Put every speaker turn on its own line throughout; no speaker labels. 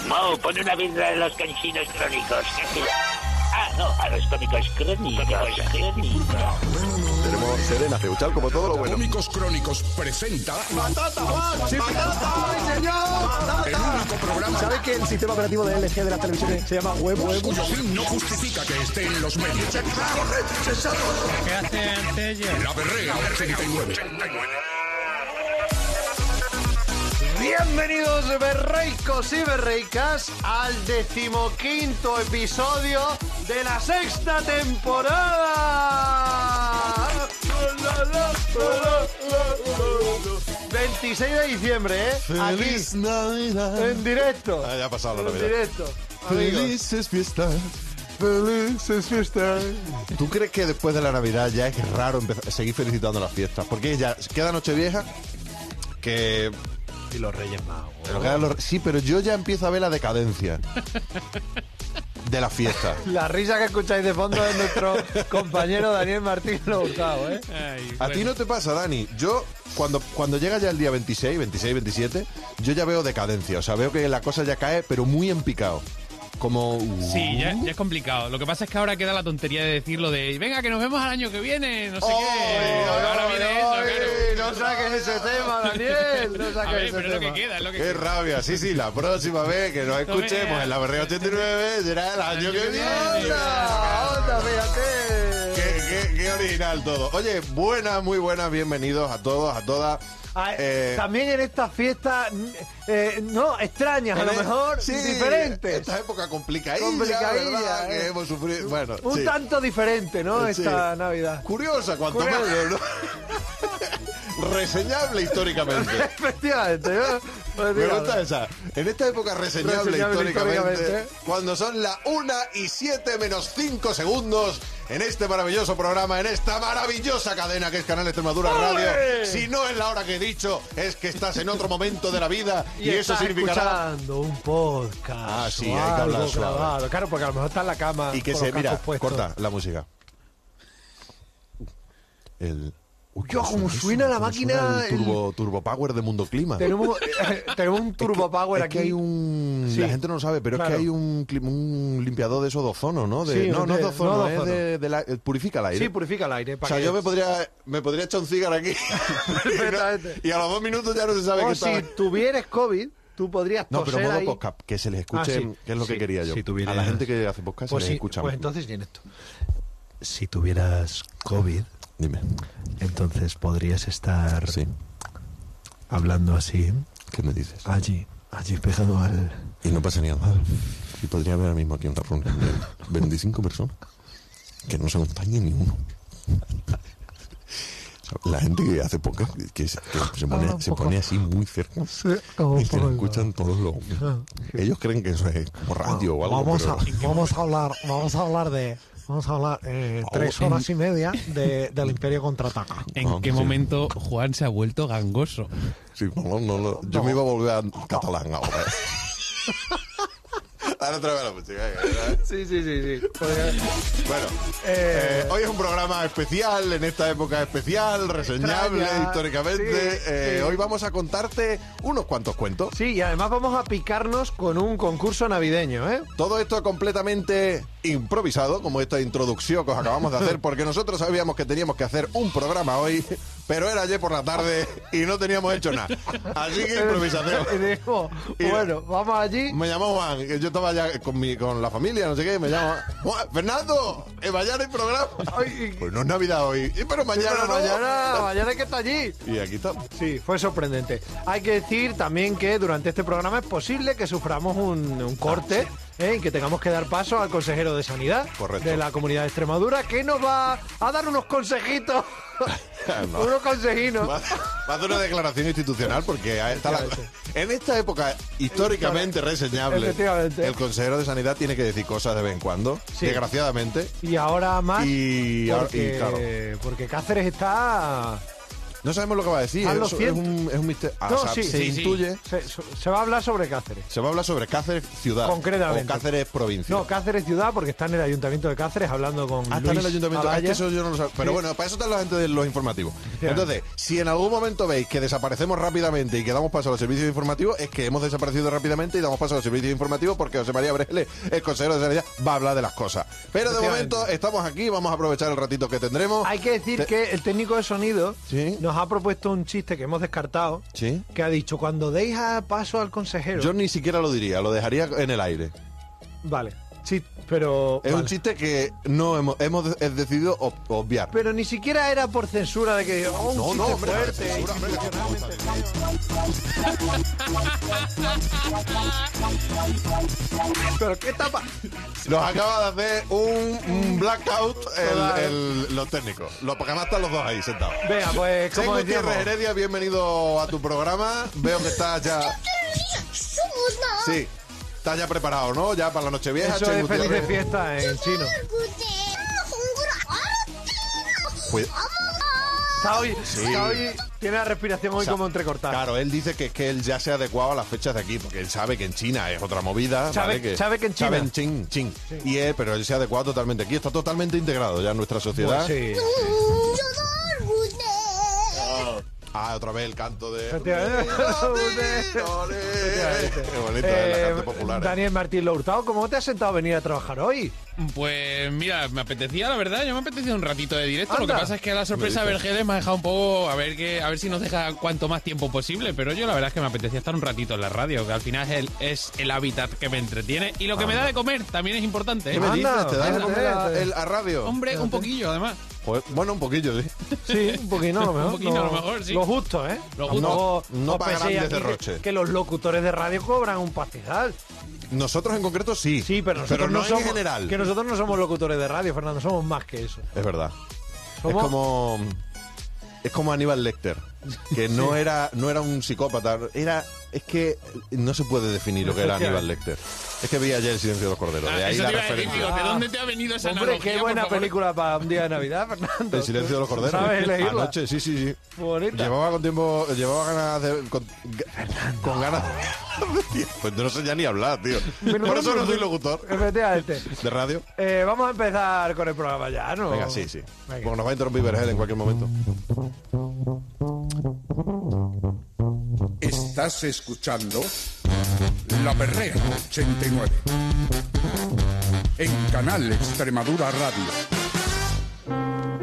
Mo, pon una birra de los canchinos crónicos. No, a los cómicos crónicos.
Tenemos Serena Ceuchal, como todo lo bueno.
Cómicos Crónicos presenta
¡Patata, ¡ay, señor!
el único programa
¿Sabes que el sistema operativo de LG de las televisiones se llama Huevo?
cuyo fin no justifica que esté en los medios.
¿Qué hacen ellos?
La Berrea 89.
Bienvenidos berreicos y berreicas al 15º episodio de la 6ª temporada. 26 de diciembre,
¡Feliz
aquí,
Navidad!
en directo.
Ya ha pasado la
En
Navidad.
directo. Amigos.
¡Felices fiestas! ¡Felices fiestas! ¿Tú crees que después de la Navidad ya es raro seguir felicitando las fiestas? Porque ya queda Nochevieja, que...
Y los Reyes Magos.
Sí, pero yo ya empiezo a ver la decadencia de la fiesta.
La risa que escucháis de fondo es nuestro compañero Daniel Martín Hurtado, ¿eh?
Ay,
¿A ti no te pasa, Dani? Yo, cuando llega ya el día 26, 27, yo ya veo decadencia. O sea, veo que la cosa ya cae, pero muy en picado. Como...
Sí, ya es complicado. Lo que pasa es que ahora queda la tontería de decir lo de venga, que nos vemos al año que viene, no sé qué. Ahora viene eso, claro.
No saques ese tema, Daniel. No
A
saques
ver,
ese
pero es lo
tema.
que queda, es lo que
¡Qué
queda.
rabia! Sí, la próxima vez que nos escuchemos en la Berrea 89 será el año que viene.
¡Onda, fíjate!
¡Qué original todo! Oye, muy buenas, bienvenidos a todos, a todas.
También en estas fiestas, no, extrañas, a lo mejor,
sí,
diferentes.
Esta época complicadilla,
Complicadilla,
¿verdad? Que hemos sufrido. Bueno,
Un
sí.
tanto diferente, ¿no?
Sí.
Esta Navidad.
Curiosa, cuanto
Curiosa.
menos, ¿no? Reseñable históricamente.
Efectivamente, ¿no?
Me gusta esa. En esta época reseñable históricamente,
históricamente.
cuando son las 1:07 menos 5 segundos, en este maravilloso programa, en esta maravillosa cadena que es Canal Extremadura
¡Ole!
Radio. Si no es la hora que he dicho, es que estás en otro momento de la vida y eso
estás
significará...
escuchando un podcast.
Ah, sí,
o
hay que hablar
algo
suave.
grabado. Claro, porque a lo mejor está en la cama.
Y que
con
se...
los
Mira,
cascos puestos.
corta la música. El... Uy,
Dios, cómo suena la máquina,
el turbo power de Mundo Clima.
Tenemos un turbo power
es
aquí.
que hay un...
Sí.
La gente no lo sabe, pero
Claro.
es que hay un limpiador de esos de ozono, ¿no?
Sí,
no es de ozono,
no de
es
ozono.
de la... Purifica el aire.
Sí, purifica el aire.
O sea, yo me podría echar un cigarro aquí
Perfectamente.
y a los 2 minutos ya no se sabe
O
qué está...
si tuvieras COVID, tú podrías
No, pero
toser
modo
ahí.
podcast, que se les escuche,
Ah, sí.
que es lo que
Sí,
quería yo.
si tuvieras-
A la gente que hace podcast
Pues
se
sí,
les escucha.
pues entonces tienes esto. Si tuvieras COVID,
Dime.
entonces podrías estar
Sí.
hablando así,
¿Qué me dices?
allí pegado al...
Y no pasa ni nada. Y podría haber ahora mismo aquí una reunión de 25 personas que no se acompañe ni uno. O sea, la gente que hace podcast que se pone así muy cerca y se le escuchan todos los... Ellos creen que eso es como radio o algo.
Vamos a hablar 3 horas y media del Imperio Contraataca.
¿En
No,
qué
sí.
momento Juan se ha vuelto gangoso?
Sí, yo me iba a volver a catalán ahora. Ahora otra vez la música.
Sí.
Bueno, hoy es un programa especial, en esta época especial, reseñable
Extraña,
históricamente.
sí.
Hoy vamos a contarte unos cuantos cuentos.
Sí, y además vamos a picarnos con un concurso navideño, ¿eh?
Todo esto completamente improvisado, como esta introducción que os acabamos de hacer, porque nosotros sabíamos que teníamos que hacer un programa hoy, pero era ayer por la tarde y no teníamos hecho nada. Así que improvisación.
Y digo,
Y-
bueno, vamos allí.
Me llamó Juan, que yo estaba ya con la familia, no sé qué, me llama Juan, Fernando, mañana hay programa.
Ay,
Pues no es Navidad hoy, pero mañana
pero
no.
mañana hay que está allí.
Y aquí estamos.
Sí, fue sorprendente. Hay que decir también que durante este programa es posible que suframos un corte y que tengamos que dar paso al consejero de Sanidad
Correcto.
de la Comunidad de Extremadura, que nos va a dar unos consejitos.
No.
Unos consejinos.
Va a hacer una declaración institucional porque en esta época históricamente reseñable,
Efectivamente.
el consejero de Sanidad tiene que decir cosas de vez en cuando,
Sí.
desgraciadamente.
Y ahora más.
Y
porque,
claro.
porque Cáceres está
No sabemos lo que va a decir.
Hazlo
Es
100.
un misterio.
No,
o sea,
sí.
se
Sí, sí.
intuye.
Se va a hablar sobre Cáceres.
Se va a hablar sobre Cáceres ciudad.
Concretamente.
O Cáceres provincia.
No, Cáceres ciudad, porque está en el Ayuntamiento de Cáceres hablando con
Está en
Luis
el ayuntamiento.
Alaya.
Es que eso yo no lo sé. Pero
Sí.
bueno, para eso está la gente de los informativos.
Efectivamente.
Entonces, si en algún momento veis que desaparecemos rápidamente y que damos paso a los servicios informativos, es que hemos desaparecido rápidamente y damos paso a los servicios informativos porque José María Brele, el consejero de Sanidad, va a hablar de las cosas. Pero de
Efectivamente.
momento estamos aquí, vamos a aprovechar el ratito que tendremos.
Hay que decir que el técnico de sonido
Sí.
nos ha propuesto un chiste que hemos descartado,
Sí.
que ha dicho, cuando deis a paso al consejero...
Yo ni siquiera lo diría, lo dejaría en el aire.
Vale, sí, pero...
Es
vale.
un chiste que no hemos decidido obviar.
Pero ni siquiera era por censura de que... un
No,
chiste
no, hombre,
fuerte,
censura, hombre, que
¿Pero qué tapa?
Nos acaba de hacer un blackout los técnicos. Porque además están los dos ahí sentados.
Venga, pues como
Chema
decíamos...
Gutiérrez Heredia, bienvenido a tu programa. Veo que estás ya... Sí, estás ya preparado, ¿no? Ya para la noche vieja.
Eso es feliz de fiesta en chino. Está hoy tiene la respiración hoy como entrecortada.
Claro, él dice que es que él ya se ha adecuado a las fechas de aquí, porque él sabe que en China es otra movida.
Sabe
¿vale?
que en China.
Sabe en Ching. Y él, pero él se ha adecuado totalmente aquí, está totalmente integrado ya en nuestra sociedad.
Pues sí.
Ah, otra vez el canto de...
Efectivamente.
Qué bonito, la cante popular.
Daniel Martín Lo Hurtado, ¿cómo te has sentado a venir a trabajar hoy?
Pues mira, me apetecía, la verdad, yo me apetecía un ratito de directo. Lo
Anda.
que pasa es que la sorpresa de Vergeles me ha dejado un poco a ver si nos deja cuanto más tiempo posible. Pero yo la verdad es que me apetecía estar un ratito en la radio, que al final es el hábitat que me entretiene. Y lo que me da de comer también es importante.
¿Qué
¿eh?
me
Anda,
dices? ¿Te das de comer
fíjate.
a radio?
Hombre, un poquillo además.
Pues, bueno, un poquillo, sí.
Sí, un poquito a lo mejor.
Un poquito, a lo mejor, sí.
Lo justo, ¿eh?
Lo justo.
No
os
para
penséis
grandes
aquí
derroches.
que los locutores de radio cobran un pastizal.
Nosotros en concreto sí.
Sí, pero nosotros
no
somos,
en general.
Que nosotros no somos locutores de radio, Fernando, somos más que eso.
Es verdad.
Somos-
Es como Aníbal Lecter, que no era un psicópata, es que no se puede definir lo que era Aníbal Lecter. Es que vi ayer El silencio de los corderos, de ahí
Eso
la
te iba a decir,
referencia.
digo, ¿de dónde te ha venido esa
Hombre,
analogía,
qué
por
buena
favor?
película para un día de Navidad, Fernando.
El silencio de los corderos.
¿Sabes leerla?
Anoche, sí.
Bonita.
Llevaba ganas de... Con ganas de... Pues no sé ya ni hablar, tío. Por eso no soy locutor
Efectivamente.
de radio.
Vamos a empezar con el programa ya, ¿no?
Venga, sí.
Venga.
Porque nos va a interrumpir Vergel en cualquier momento.
Estás escuchando La Berrea 89 en Canal Extremadura Radio.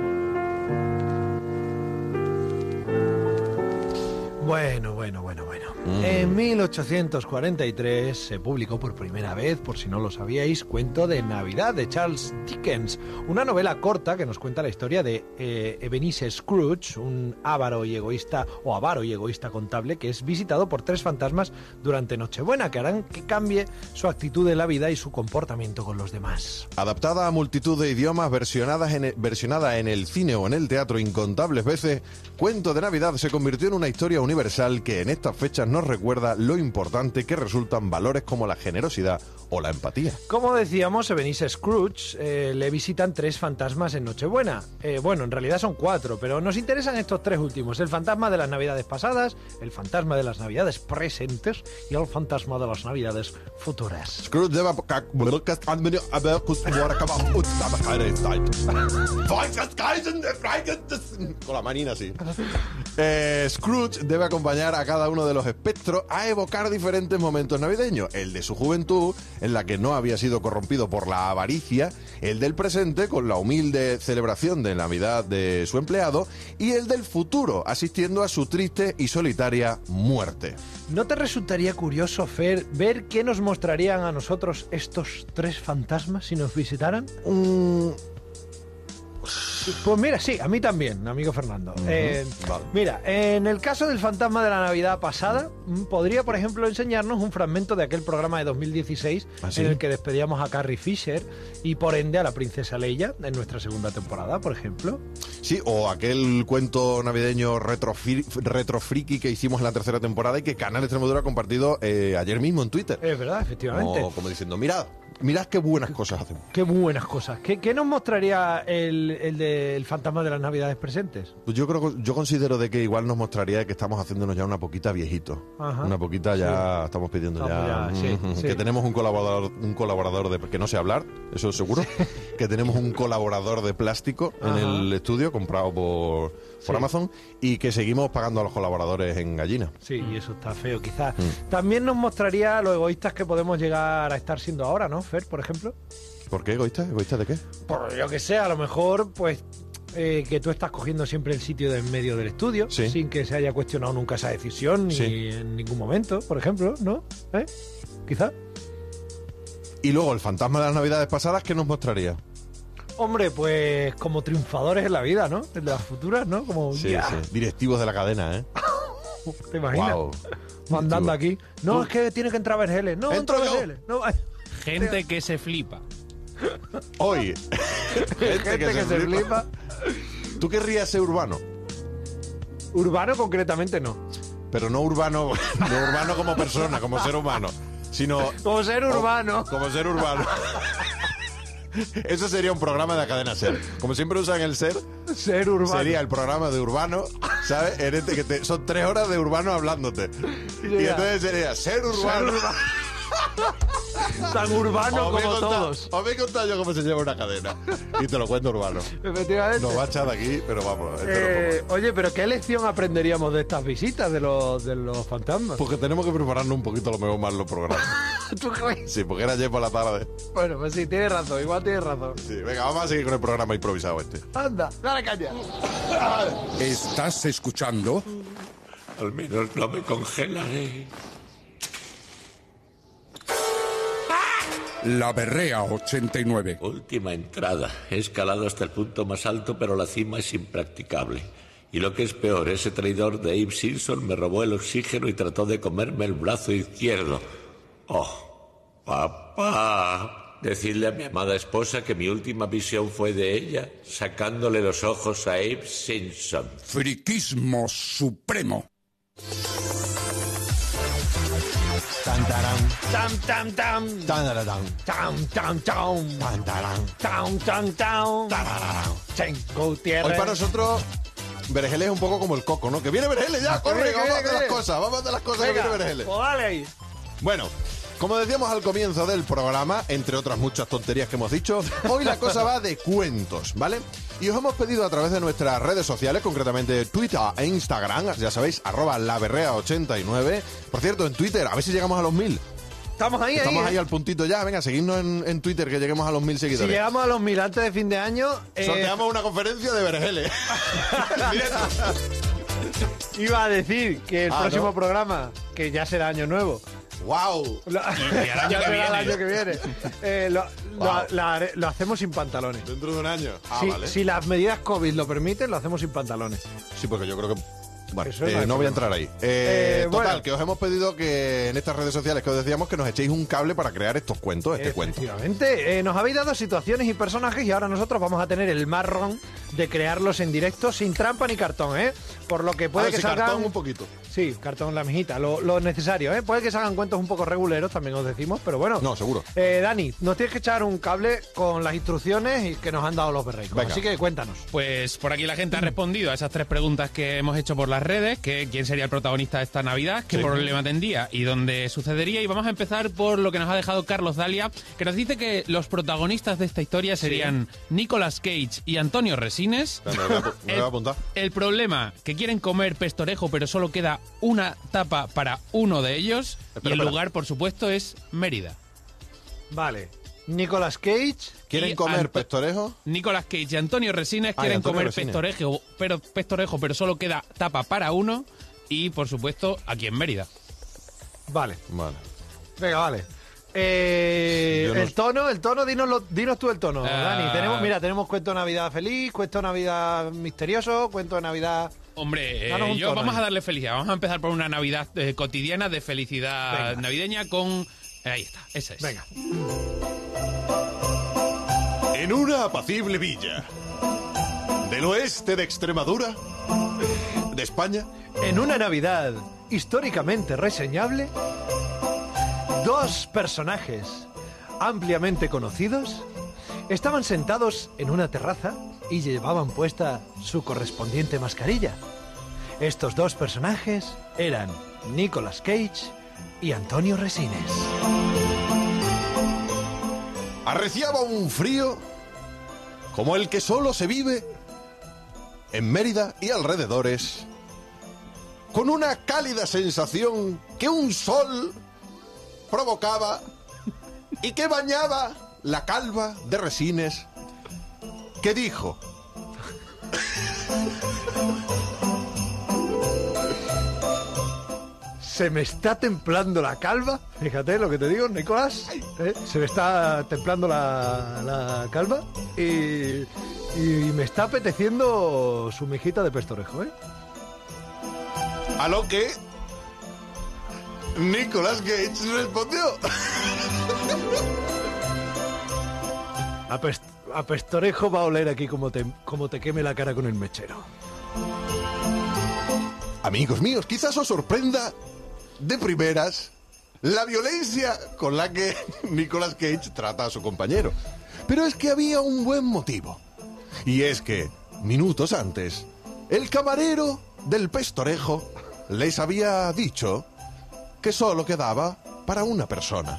Bueno. En 1843 se publicó por primera vez, por si no lo sabíais, Cuento de Navidad de Charles Dickens, una novela corta que nos cuenta la historia de Ebenezer Scrooge, un avaro y egoísta contable que es visitado por tres fantasmas durante Nochebuena que harán que cambie su actitud en la vida y su comportamiento con los demás.
Adaptada a multitud de idiomas, versionada en el cine o en el teatro incontables veces, Cuento de Navidad se convirtió en una historia universal que en estas fechas nos recuerda lo importante que resultan valores como la generosidad o la empatía.
Como decíamos, Ebenezer Scrooge le visitan tres fantasmas en Nochebuena. Bueno, en realidad son cuatro, pero nos interesan estos tres últimos. El fantasma de las Navidades pasadas, el fantasma de las Navidades presentes y el fantasma de las Navidades futuras.
Scrooge debe... Con la manina así. Scrooge debe acompañar a cada uno de los espectros a evocar diferentes momentos navideños. El de su juventud, en la que no había sido corrompido por la avaricia, el del presente, con la humilde celebración de Navidad de su empleado, y el del futuro, asistiendo a su triste y solitaria muerte.
¿No te resultaría curioso, Fer, ver qué nos mostrarían a nosotros estos tres fantasmas si nos visitaran? Pues mira, sí, a mí también, amigo Fernando.
Vale.
Mira, en el caso del fantasma de la Navidad pasada, podría, por ejemplo, enseñarnos un fragmento de aquel programa de 2016
¿Ah, sí?
en el que despedíamos a Carrie Fisher y, por ende, a la princesa Leia en nuestra segunda temporada, por ejemplo.
Sí, o aquel cuento navideño retrofriki que hicimos en la tercera temporada y que Canal Extremadura ha compartido ayer mismo en Twitter.
Es verdad, efectivamente.
Como diciendo, mirad, mirad qué buenas cosas hacemos.
Qué buenas cosas. ¿Qué nos mostraría el del fantasma de las Navidades presentes?
Pues yo considero de que igual nos mostraría que estamos haciéndonos ya una poquita viejito.
Ajá.
Una poquita ya estamos pidiendo
Sí.
que tenemos un colaborador de que no sé hablar, eso es seguro. Que tenemos un colaborador de plástico en el estudio comprado por Amazon y que seguimos pagando a los colaboradores en gallina.
Sí, y eso está feo, quizás. También nos mostraría lo egoístas que podemos llegar a estar siendo ahora, ¿no, Fer, por ejemplo?
¿Por qué egoísta? ¿Egoísta de qué?
Por yo que sé, a lo mejor, pues, que tú estás cogiendo siempre el sitio de en medio del estudio,
Sí.
sin que se haya cuestionado nunca esa decisión, ni
Sí.
en ningún momento, por ejemplo, ¿no? Quizá.
Y luego el fantasma de las Navidades pasadas, ¿qué nos mostraría?
Hombre, pues como triunfadores en la vida, ¿no? En las futuras, ¿no? Como,
Sí,
ya,
sí. Directivos de la cadena, ¿eh?
¿te imaginas?
Wow.
Mandando aquí. No,
Tú-
es que tiene que entrar Vergeles. No,
Entro
entra
yo.
Vergeles. No, ay,
Gente que se flipa.
Hoy.
gente que se flipa.
¿Tú querrías ser urbano?
Urbano concretamente no.
Pero no urbano, no urbano como persona, como ser humano, sino
Como ser urbano.
como ser urbano. Eso sería un programa de la cadena SER. Como siempre usan el SER,
Ser urbano.
sería el programa de Urbano, ¿sabes? Son 3 horas de Urbano hablándote. Y entonces sería ser urbano.
Tan urbano
Os voy a
como
contar-
todos.
Os voy a contar yo cómo se lleva una cadena. Y te lo cuento Urbano.
Efectivamente.
Nos va a echar de aquí, pero vamos. Este no
Oye, pero ¿qué lección aprenderíamos de estas visitas de los fantasmas?
porque tenemos que prepararnos un poquito a lo mejor más los programas.
¿Tú crees?
Sí, porque era ayer por la tarde.
Bueno, pues sí, tienes razón, igual tienes razón.
Sí, venga, vamos a seguir con el programa improvisado este.
Anda, dale caña.
¿Estás escuchando?
Al menos no me congelaré.
La Berrea 89.
Última entrada. He escalado hasta el punto más alto, pero la cima es impracticable. Y lo que es peor, ese traidor de Abe Simpson me robó el oxígeno y trató de comerme el brazo izquierdo. ¡Oh, papá! Decidle a mi amada esposa que mi última visión fue de ella, sacándole los ojos a Abe Simpson.
Friquismo supremo.
Tan, tarán,
Tam, tam, tam.
tan, tararán,
Tam, tam, tam.
tan, tarán,
Tam, tam, tam.
tararán.
Chenco, tierra.
Hoy para nosotros, Vergeles es un poco como el coco, ¿no? Que viene Vergeles, ya, corre,
viene,
vamos a hacer
viene.
las cosas, vamos a hacer las cosas que
Venga,
viene Vergeles.
pues dale ahí.
Bueno, como decíamos al comienzo del programa, entre otras muchas tonterías que hemos dicho, hoy la cosa va de cuentos, ¿vale? Y os hemos pedido a través de nuestras redes sociales, concretamente Twitter e Instagram, ya sabéis, @laberrea89. Por cierto, en Twitter, a ver si llegamos a los 1000.
Estamos ahí,
Estamos ahí
¿eh?
al puntito ya, venga, seguidnos en Twitter, que lleguemos a los 1000
Si
seguidores.
llegamos a los 1000 antes de fin de año,
Sorteamos una conferencia de Vergeles.
iba a decir que el
Ah,
próximo
¿no?
programa, que ya será año nuevo,
¡Wow!
Y el año
ya
que
será
viene.
el año que viene,
Wow.
lo hacemos sin pantalones.
Dentro de un año. Ah,
Si,
vale.
si las medidas COVID lo permiten, lo hacemos sin pantalones.
Sí, porque yo creo que... Bueno,
Eso no hay
no voy a
problema.
entrar ahí. Total,
bueno.
que os hemos pedido que en estas redes sociales que os decíamos que nos echéis un cable para crear estos cuentos, este cuento.
Efectivamente, nos habéis dado situaciones y personajes y ahora nosotros vamos a tener el marrón de crearlos en directo sin trampa ni cartón, ¿eh? Por lo que
A
puede
ver
que
si
salgan...
cartón un poquito.
Sí, cartón la mijita, lo necesario, ¿eh? Puede que salgan cuentos un poco reguleros, también os decimos, pero bueno.
No, seguro.
Dani, nos tienes que echar un cable con las instrucciones y que nos han dado los berreicos.
Venga.
Así que cuéntanos.
Pues por aquí la gente ha respondido a esas 3 preguntas que hemos hecho por las redes, que quién sería el protagonista de esta Navidad, qué problema tendría y dónde sucedería. Y vamos a empezar por lo que nos ha dejado Carlos Dalia, que nos dice que los protagonistas de esta historia serían Nicolas Cage y Antonio Resines.
Me voy a apuntar.
El problema, que quieren comer pestorejo, pero solo queda una tapa para uno de ellos.
Espera,
y el
espera.
lugar, por supuesto, es Mérida.
Vale. Nicolas Cage.
¿Quieren
Y
comer
Anto-
pestorejo?
Nicolas Cage y Antonio Resines
Ah, y
quieren
Antonio
comer
Resines.
pestorejo, pero solo queda tapa para uno. Y, por supuesto, aquí en Mérida.
Vale.
Vale.
Venga, vale.
Yo no-
El tono, dinos tú el tono,
Ah.
Dani. Tenemos cuento de Navidad feliz, cuento de Navidad misterioso, cuento de Navidad...
Hombre,
Danos un tono
vamos
ahí.
a darle felicidad. Vamos a empezar por una Navidad cotidiana de felicidad
Venga.
navideña con... ahí está, esa es.
Venga.
En una apacible villa del oeste de Extremadura, de España,
En una Navidad históricamente reseñable, 2 personajes ampliamente conocidos, estaban sentados en una terraza y llevaban puesta su correspondiente mascarilla. Estos dos personajes eran Nicolas Cage y Antonio Resines.
Arreciaba un frío como el que solo se vive en Mérida y alrededores, con una cálida sensación que un sol provocaba y que bañaba la calva de Resines, que dijo:
Se me está templando la calva. Fíjate lo que te digo, Nicolás. Se me está templando la calva y me está apeteciendo su mijita de pestorejo, ¿eh?
A lo que Nicolas Cage respondió:
A pestorejo va a oler aquí como te queme la cara con el mechero.
Amigos míos, quizás os sorprenda de primeras la violencia con la que Nicolas Cage trata a su compañero. Pero es que había un buen motivo. Y es que, minutos antes, el camarero del pestorejo les había dicho que solo quedaba para una persona.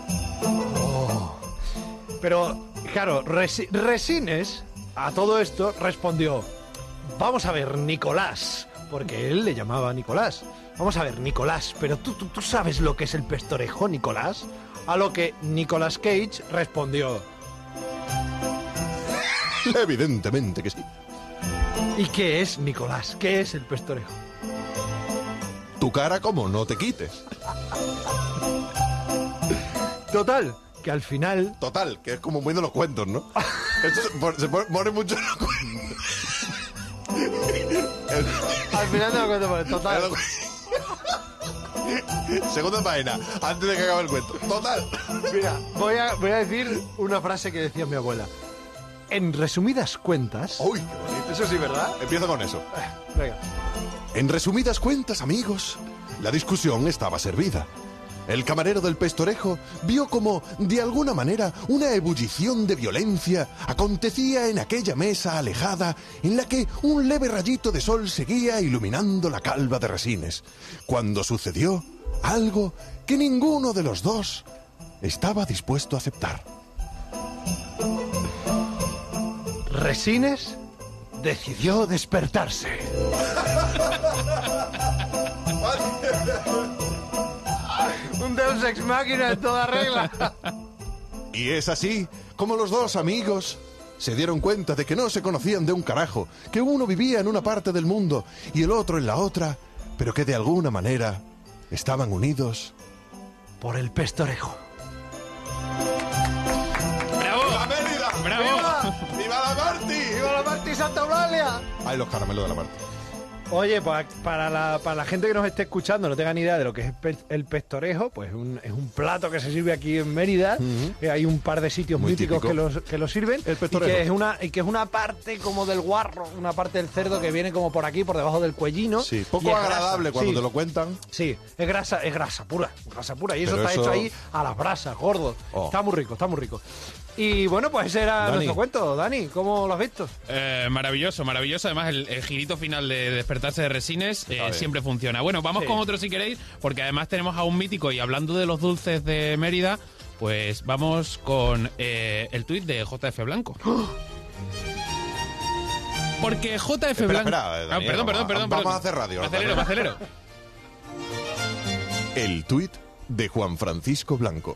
Pero, claro, Resines a todo esto respondió: vamos a ver, Nicolás, porque él le llamaba Nicolás. Vamos a ver, Nicolás, pero ¿tú sabes lo que es el pestorejo, Nicolás? A lo que Nicolas Cage respondió:
Evidentemente que sí.
¿Y qué es, Nicolás? ¿Qué es el pestorejo?
Tu cara como no te quites.
Total, que al final...
Total, que es como muy de los cuentos, ¿no? Esto se pone mucho en los cuentos.
Al final te lo cuento por el total.
Segunda página, antes de que acabe el cuento. Total.
Mira, voy a decir una frase que decía mi abuela. En resumidas cuentas...
Uy, qué bonito.
Eso sí, ¿verdad?
Empiezo con eso.
Venga.
En resumidas cuentas, amigos, la discusión estaba servida. El camarero del pestorejo vio como, de alguna manera, una ebullición de violencia acontecía en aquella mesa alejada en la que un leve rayito de sol seguía iluminando la calva de Resines, cuando sucedió algo que ninguno de los dos estaba dispuesto a aceptar.
Resines decidió despertarse. Un Deus Ex Machina en toda regla.
Y es así como los dos amigos se dieron cuenta de que no se conocían de un carajo, que uno vivía en una parte del mundo y el otro en la otra, pero que de alguna manera estaban unidos
por el pestorejo.
¡Bravo!
¡Viva Mérida!
¡Bravo!
¡Viva la Marti!
¡Viva la Marti Santa Eulalia!
¡Ay, los caramelos de la Marti!
Oye, para la gente que nos esté escuchando, no tenga ni idea de lo que es el pestorejo, pues es un plato que se sirve aquí en Mérida. Hay un par de sitios
Muy
míticos
típico.
que lo sirven.
El pestorejo.
Y que es una parte como del guarro, una parte del cerdo que viene como por aquí, por debajo del cuellino.
Sí,
Y
poco
es
agradable
grasa.
cuando
Sí.
te lo cuentan.
Sí, es grasa pura. Y eso
Pero
está
eso-
hecho ahí a las brasas, gordo.
Oh.
Está muy rico, está muy rico. Y bueno, pues ese era
Dani.
nuestro cuento. Dani, ¿cómo lo has visto?
Maravilloso, maravilloso. Además, el girito final de despertarse de Resines
bien.
siempre funciona. Bueno, vamos
Sí.
con otro si queréis, porque además tenemos a un mítico. Y hablando de los dulces de Mérida, pues vamos con el tuit de JF Blanco. Porque JF
Espera,
Blanco...
espera, Daniel,
perdón.
vamos a hacer radio.
Me acelero.
El tuit de Juan Francisco Blanco.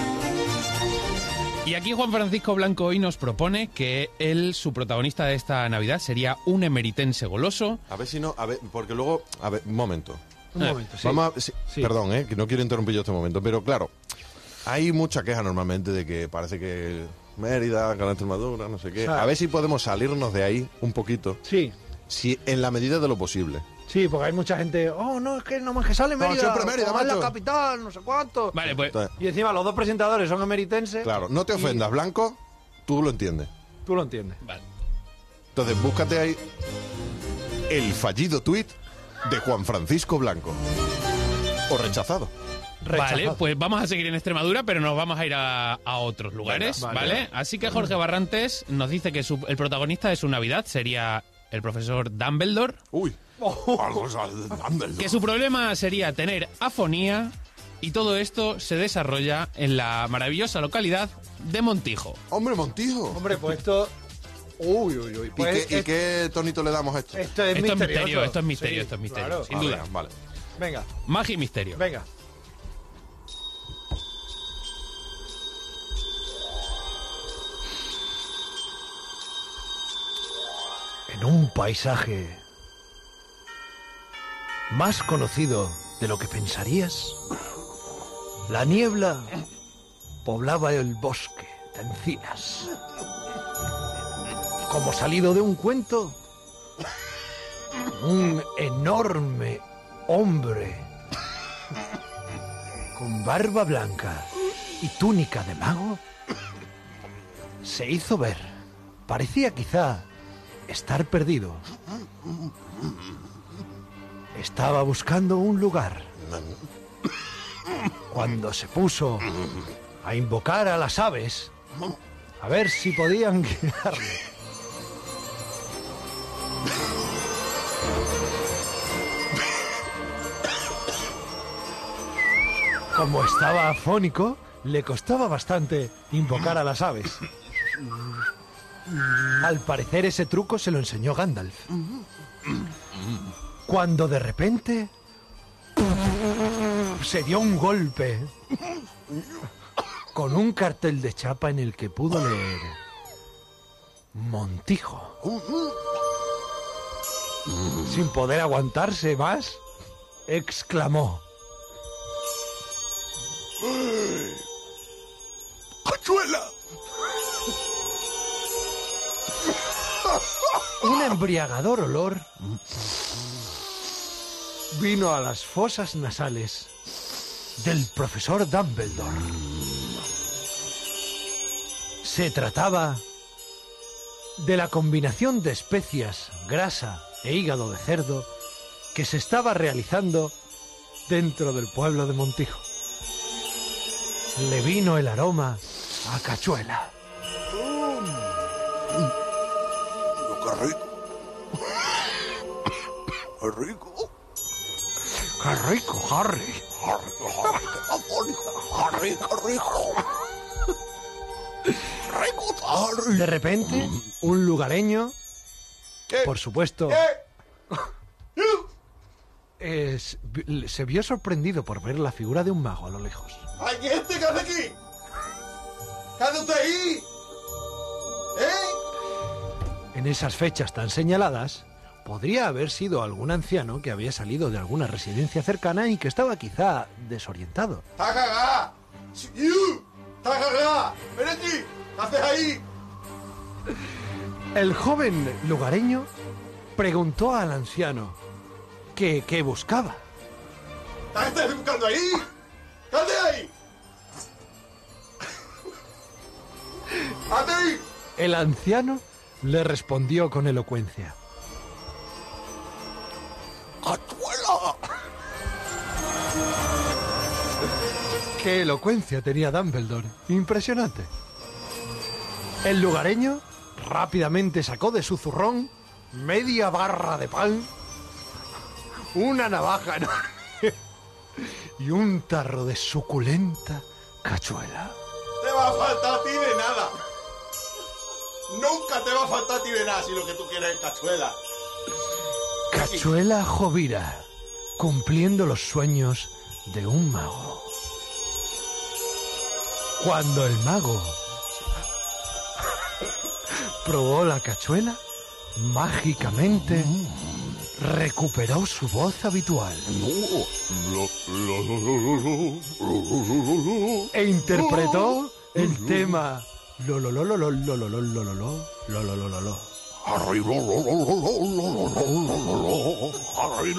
Y aquí Juan Francisco Blanco hoy nos propone que su protagonista de esta Navidad sería un emeritense goloso.
A ver si no, porque luego, un momento.
Un momento, sí.
Vamos
Sí.
Perdón, que no quiero interrumpir yo este momento, pero claro, hay mucha queja normalmente de que parece que Mérida, Gran Extremadura, no sé qué.
O sea,
A ver si podemos salirnos de ahí un poquito,
Sí.
si en la medida de lo posible.
Sí, porque hay mucha gente, no, es que no más que sale
No,
Mérida,
siempre Mérida,
como es la
macho.
capital, no sé cuánto.
Vale, pues...
Entonces,
Y encima los dos presentadores son emeritenses.
claro, no te
Y
ofendas, Blanco, tú lo entiendes.
Tú lo entiendes.
Vale.
Entonces, búscate ahí el fallido tuit de Juan Francisco Blanco. O rechazado.
Rechazado.
Vale, pues vamos a seguir en Extremadura, pero nos vamos a ir a otros lugares,
Venga,
¿vale?
vale.
Así que Jorge Barrantes nos dice que el protagonista de su Navidad sería el profesor Dumbledore,
Uy. Algo
que su problema sería tener afonía, y todo esto se desarrolla en la maravillosa localidad de Montijo.
Hombre, Montijo.
Hombre, pues esto... Uy, uy, uy.
¿Y,
Pues
qué tonito le damos a esto?
esto es
Esto es
misterioso.
misterio, esto es misterio,
Sí,
esto es misterio,
claro.
sin duda.
Vale.
Venga,
Magia y misterio.
venga. En un paisaje más conocido de lo que pensarías, la niebla poblaba el bosque de encinas. Como salido de un cuento, un enorme hombre con barba blanca y túnica de mago se hizo ver. Parecía quizá estar perdido. Estaba buscando un lugar. Cuando se puso a invocar a las aves, a ver si podían guiarle. Como estaba afónico, le costaba bastante invocar a las aves. Al parecer ese truco se lo enseñó Gandalf. Cuando de repente se dio un golpe con un cartel de chapa en el que pudo leer Montijo. Sin poder aguantarse más, exclamó:
¡Cachuela!
un embriagador olor vino a las fosas nasales del profesor Dumbledore. Se trataba de la combinación de especias, grasa e hígado de cerdo que se estaba realizando dentro del pueblo de Montijo. Le vino el aroma a cachuela.
¡Qué rico! ¡Qué rico!
¡Qué rico, Harry!
¡Harry, qué rico! ¡Rico, Harry!
De repente, un lugareño, por supuesto, se vio sorprendido por ver la figura de un mago a lo lejos.
¡Ay, ¿qué hace aquí? ¿Qué hace usted ahí?
En esas fechas tan señaladas, podría haber sido algún anciano que había salido de alguna residencia cercana y que estaba quizá desorientado.
¡Tagaga! ¡You! ¡Tagaga! ¡Ven aquí! ¿Qué haces ahí?
El joven lugareño preguntó al anciano qué buscaba.
¿Qué estás buscando ahí? ¿Qué haces ahí? ¡Hazte ahí!
El anciano le respondió con elocuencia:
¡Cachuela!
¡Qué elocuencia tenía Dumbledore! Impresionante. El lugareño rápidamente sacó de su zurrón media barra de pan, una navaja enorme y un tarro de suculenta cachuela.
Te va a faltar a ti de nada. Nunca te va a faltar a ti de nada si lo que tú quieres es cachuela.
Cachuela Jovira, cumpliendo los sueños de un mago. Cuando el mago probó la cachuela, mágicamente recuperó su voz habitual e interpretó el tema lo lo lo lo lo lo lo lo lo lo lo lo lo lo.
Harry, Harry,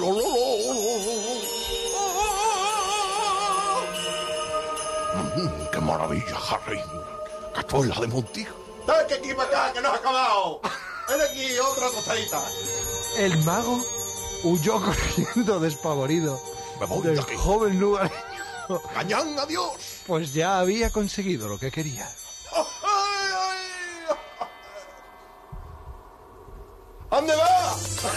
¡qué maravilla, Harry! ¡Cachuela de Montijo! ¡Dale que aquí para acá, que no has acabado! ¡Ven aquí, otra tostadita!
El mago huyó corriendo despavorido
Me voy de
del
aquí.
joven lugareño.
¡Cañán, adiós!
Pues ya había conseguido lo que quería.
¿Dónde va?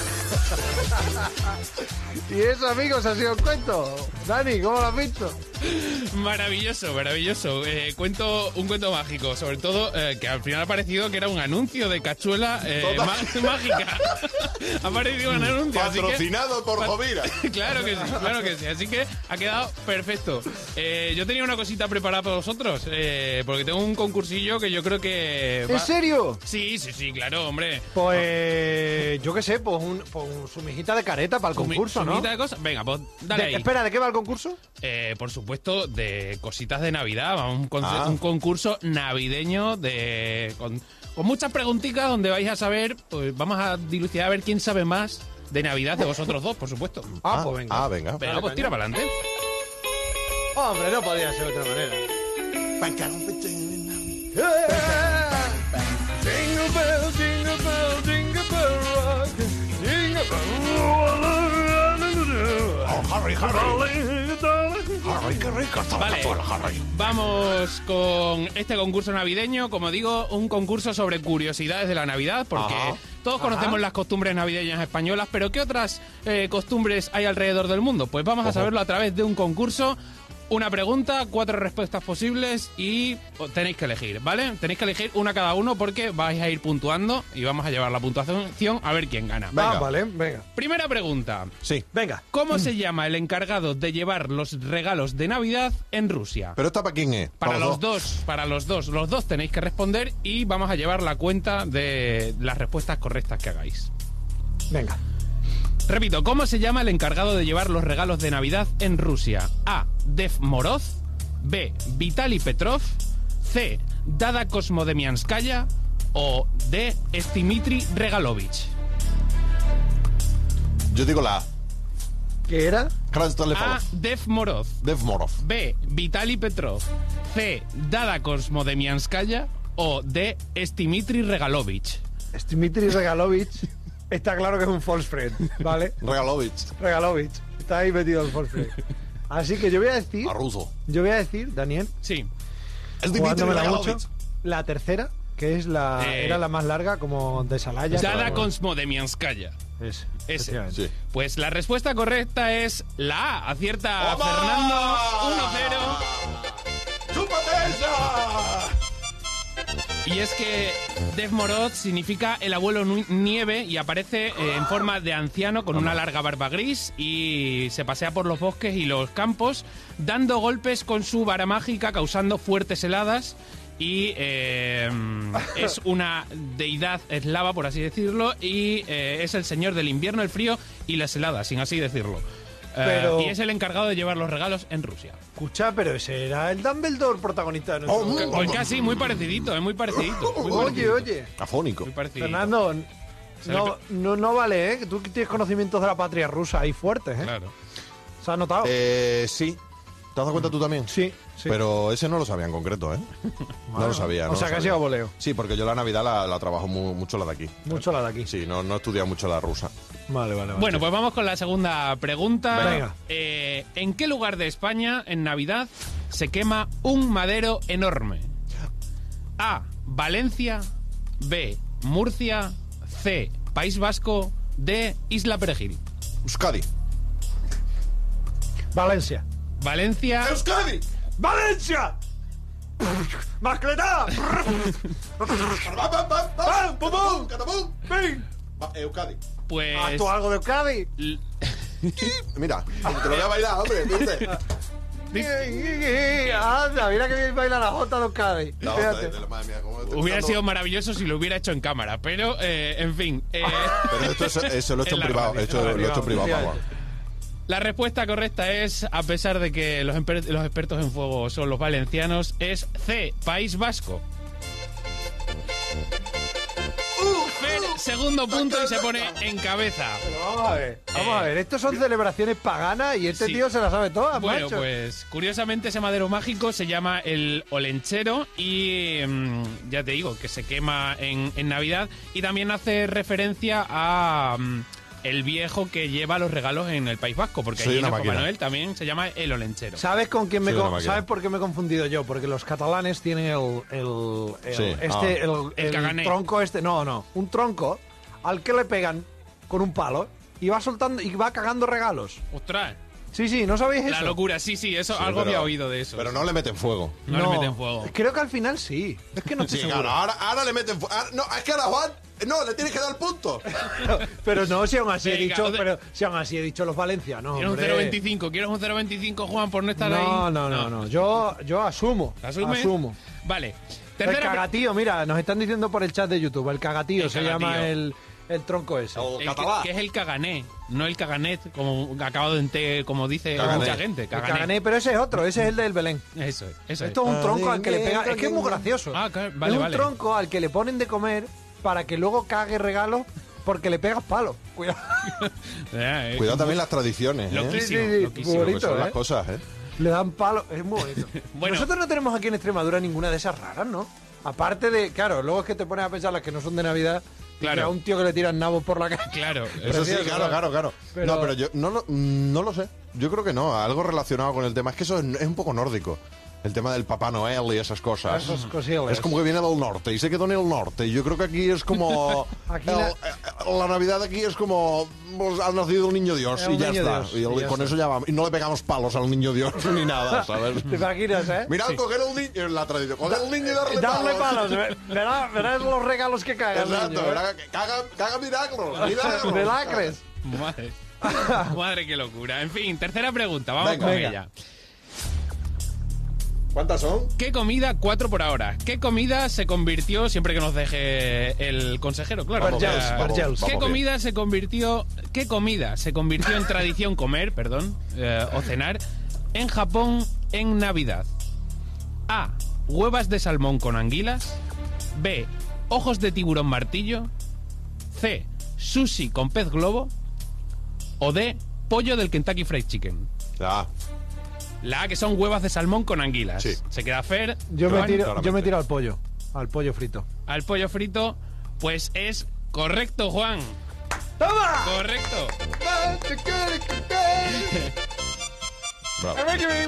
Y eso, amigos, ha sido el cuento. Dani, ¿cómo lo has visto?
Maravilloso, maravilloso. Un cuento mágico. Sobre todo que al final ha parecido que era un anuncio de cachuela mágica. Ha parecido un anuncio.
Patrocinado por Jovira.
Claro que sí, claro que sí. Así que ha quedado perfecto. Yo tenía una cosita preparada para vosotros. Porque tengo un concursillo que yo creo que...
¿En serio?
Sí, claro, hombre.
Pues yo qué sé, pues su mijita de careta para el concurso, ¿no?
De cosas. Venga, pues dale ahí.
Espera, ¿de qué va el concurso?
Por supuesto, de cositas de Navidad. Un concurso navideño con muchas preguntitas donde vais a saber, pues vamos a dilucidar a ver quién sabe más de Navidad de vosotros dos, por supuesto.
Pues venga.
Venga.
Venga, pues tira para adelante.
Hombre, no podía ser de otra manera. Jingle bell, jingle bell, jingle bell rock, jingle
Harry, qué rico está
Vale,
Harry.
vamos con este concurso navideño. Como digo, un concurso sobre curiosidades de la Navidad, porque todos conocemos las costumbres navideñas españolas, pero ¿qué otras costumbres hay alrededor del mundo? Pues vamos a saberlo a través de un concurso. Una pregunta, 4 respuestas posibles y tenéis que elegir, ¿vale? Tenéis que elegir una cada uno porque vais a ir puntuando y vamos a llevar la puntuación a ver quién gana.
Venga.
Vale, venga.
Primera pregunta.
Sí.
Venga.
¿Cómo se llama el encargado de llevar los regalos de Navidad en Rusia?
¿Pero esta para quién es?
Para los dos, para los dos. Los dos tenéis que responder y vamos a llevar la cuenta de las respuestas correctas que hagáis.
Venga.
Repito, ¿cómo se llama el encargado de llevar los regalos de Navidad en Rusia? A. Dev Morozov. B. Vitaly Petrov. C. Dada Kosmodemianskaya. O D. Dmitry Regalovich.
Yo digo la A.
¿Qué era?
A. Dev Morozov.
Dev Morov.
B. Vitaly Petrov. C. Dada Kosmodemianskaya. O D. Dmitry Regalovich.
Dmitry Regalovich. Está claro que es un false friend, ¿vale?
Regalovich.
Regalovich. Está ahí metido el false friend. Así que yo voy a decir...
A ruso.
Yo voy a decir, Daniel,
Sí.
Es Dmitry
jugándomela mucho,
Regalovich.
la tercera, que es era la más larga, como de Salaya.
Dada
que-
Kosmodemianskaya.
Ese.
Ese.
efectivamente.
Sí.
Pues la respuesta correcta es la A. Acierta
¡Toma!
Fernando. 1-0.
¡Chúpate esa!
Y es que Dev Morozov significa el abuelo nieve y aparece en forma de anciano con una larga barba gris y se pasea por los bosques y los campos dando golpes con su vara mágica causando fuertes heladas y es una deidad eslava, por así decirlo, y es el señor del invierno, el frío y las heladas, sin así decirlo.
Pero-
Y es el encargado de llevar los regalos en Rusia.
Escucha, pero ese era el Dumbledore protagonista de nuestro...
Pues casi, muy parecidito, es muy parecidito. Muy
Oye,
parecidito,
oye.
Afónico.
muy parecidito.
Fernando,
Se
no vale, ¿eh? Que tú tienes conocimientos de la patria rusa ahí fuertes, ¿eh?
Claro.
¿Se ha notado?
Sí. ¿Te has dado cuenta tú también?
Sí.
Pero ese no lo sabía en concreto, ¿eh? No lo sabía.
O sea, que ha sido voleo.
Sí, porque yo la Navidad la trabajo mucho la de aquí.
Mucho la de aquí.
Sí, no he estudiado mucho la rusa.
Vale.
Bueno, pues vamos con la segunda pregunta.
Venga.
¿En qué lugar de España, en Navidad, se quema un madero enorme? A. Valencia. B. Murcia. C. País Vasco. D. Isla Perejil.
Euskadi.
Valencia.
Valencia.
¡Euskadi!
¡Valencia! ¡Mascletá!
Euskadi.
Pues.
¿Haz tú algo de Euskadi?
Mira, te lo voy a bailar, hombre. ¿viste?
Anda, mira que bien baila la jota de Euskadi.
La
Fíjate.
otra, madre mía, cómo estoy
Hubiera
pensando.
sido maravilloso si lo hubiera hecho en cámara, pero en fin.
Pero eso lo he hecho
En
en
la
privado.
radio,
Lo he hecho en privado,
privado.
vamos.
La respuesta correcta es, a pesar de que los expertos en fuego son los valencianos, es C, País Vasco. Fer, segundo punto y se pone en cabeza.
Pero vamos a ver. Estos son celebraciones paganas y este
sí.
tío se las sabe todas,
Bueno,
macho.
pues curiosamente ese madero mágico se llama el olenchero y ya te digo que se quema en Navidad y también hace referencia a el viejo que lleva los regalos en el País Vasco, porque
Soy
allí
una
Papá
máquina.
Noel también se llama el olenchero.
¿Sabes con quién
Soy una máquina.
¿Sabes por qué me he confundido yo? Porque los catalanes tienen
Sí.
El cagané.
tronco este, no, un tronco al que le pegan con un palo y va soltando y va cagando regalos.
¡Ostras!
Sí, ¿no sabéis eso?
La locura, sí, eso,
Sí,
algo
pero-
había oído de eso.
Pero no le meten fuego.
No le meten fuego.
Creo que al final sí. Es que no estoy
Sí,
seguro.
claro, ahora le meten fuego. No, es que ahora Juan, no, le tienes que dar punto.
Pero no, si aún así he
Venga,
dicho,
joder.
pero si aún así he dicho los valencianos.
¿Quieres un
hombre.
0.25? ¿Quieres un 0.25, Juan, por no estar ahí?
No. Yo asumo.
¿Asumes?
Asumo.
Vale.
El
Tercera
cagatío, mira, nos están diciendo por el chat de YouTube, el cagatío
El
se
cagatío.
llama el tronco ese.
O
el
catalá.
que es el cagané, no el caganet, como acabado en T, como dice
Cagané.
mucha gente.
El
Cagané.
cagané, pero ese es otro, ese es el del Belén.
Eso es.
Esto es un tronco al que le pega. Es que es muy gracioso.
Ah, claro, vale,
es un
vale.
tronco al que le ponen de comer para que luego cague regalos porque le pegas palo. Cuidado.
Cuidado también las tradiciones, ¿eh?
Loquísimo,
Sí,
loquísimo.
Lo que
bonito,
son
¿eh?
las cosas, ¿eh?
Le dan palo. Es muy bonito.
Bueno.
Nosotros no tenemos aquí en Extremadura ninguna de esas raras, ¿no? Aparte de, claro, luego es que te pones a pensar las que no son de Navidad.
Claro.
Y a un tío que le tiran nabos por la calle.
Claro.
Eso sí,
Precioso,
claro.
Pero-
No, pero yo no lo sé. Yo creo que no. Algo relacionado con el tema. Es que eso es un poco nórdico. El tema del Papá Noel y esas cosas.
Esos cosillas.
Es como que viene del norte y se quedó en el norte. Y yo creo que aquí es como.
Aquí
la Navidad aquí es como. Pues, ha nacido un niño Dios
Es
y
un
ya
niño
está.
Dios,
Y
y ya
con
está.
eso ya vamos. Y no le pegamos palos al niño Dios ni nada, ¿sabes?
¿Te imaginas, eh?
Mira, coger al niño. La tradición. Coger al niño y darle
Darle
palos.
palos. Verás los regalos que cagan.
Exacto,
niño, ¿eh?
¿verdad? Que caga milagros. Milagros.
De lacres.
Madre. Madre, qué locura. En fin, tercera pregunta, vamos
Venga.
con
Venga.
ella.
¿Cuántas son?
¿Qué comida? 4 por ahora. ¿Qué comida se convirtió, siempre que nos deje el consejero, claro?
Vergels,
o sea,
Vergels.
¿Qué
Vamos
comida se convirtió en tradición comer, o cenar en Japón en Navidad? A. Huevas de salmón con anguilas. B. Ojos de tiburón martillo. C. Sushi con pez globo. O D. Pollo del Kentucky Fried Chicken.
Ah,
La A, que son huevas de salmón con anguilas.
Sí.
Se queda Fer.
Yo me
Joan.
tiro al pollo. Al pollo frito.
Al pollo frito, pues es correcto, Juan.
¡Toma!
Correcto.
bravo.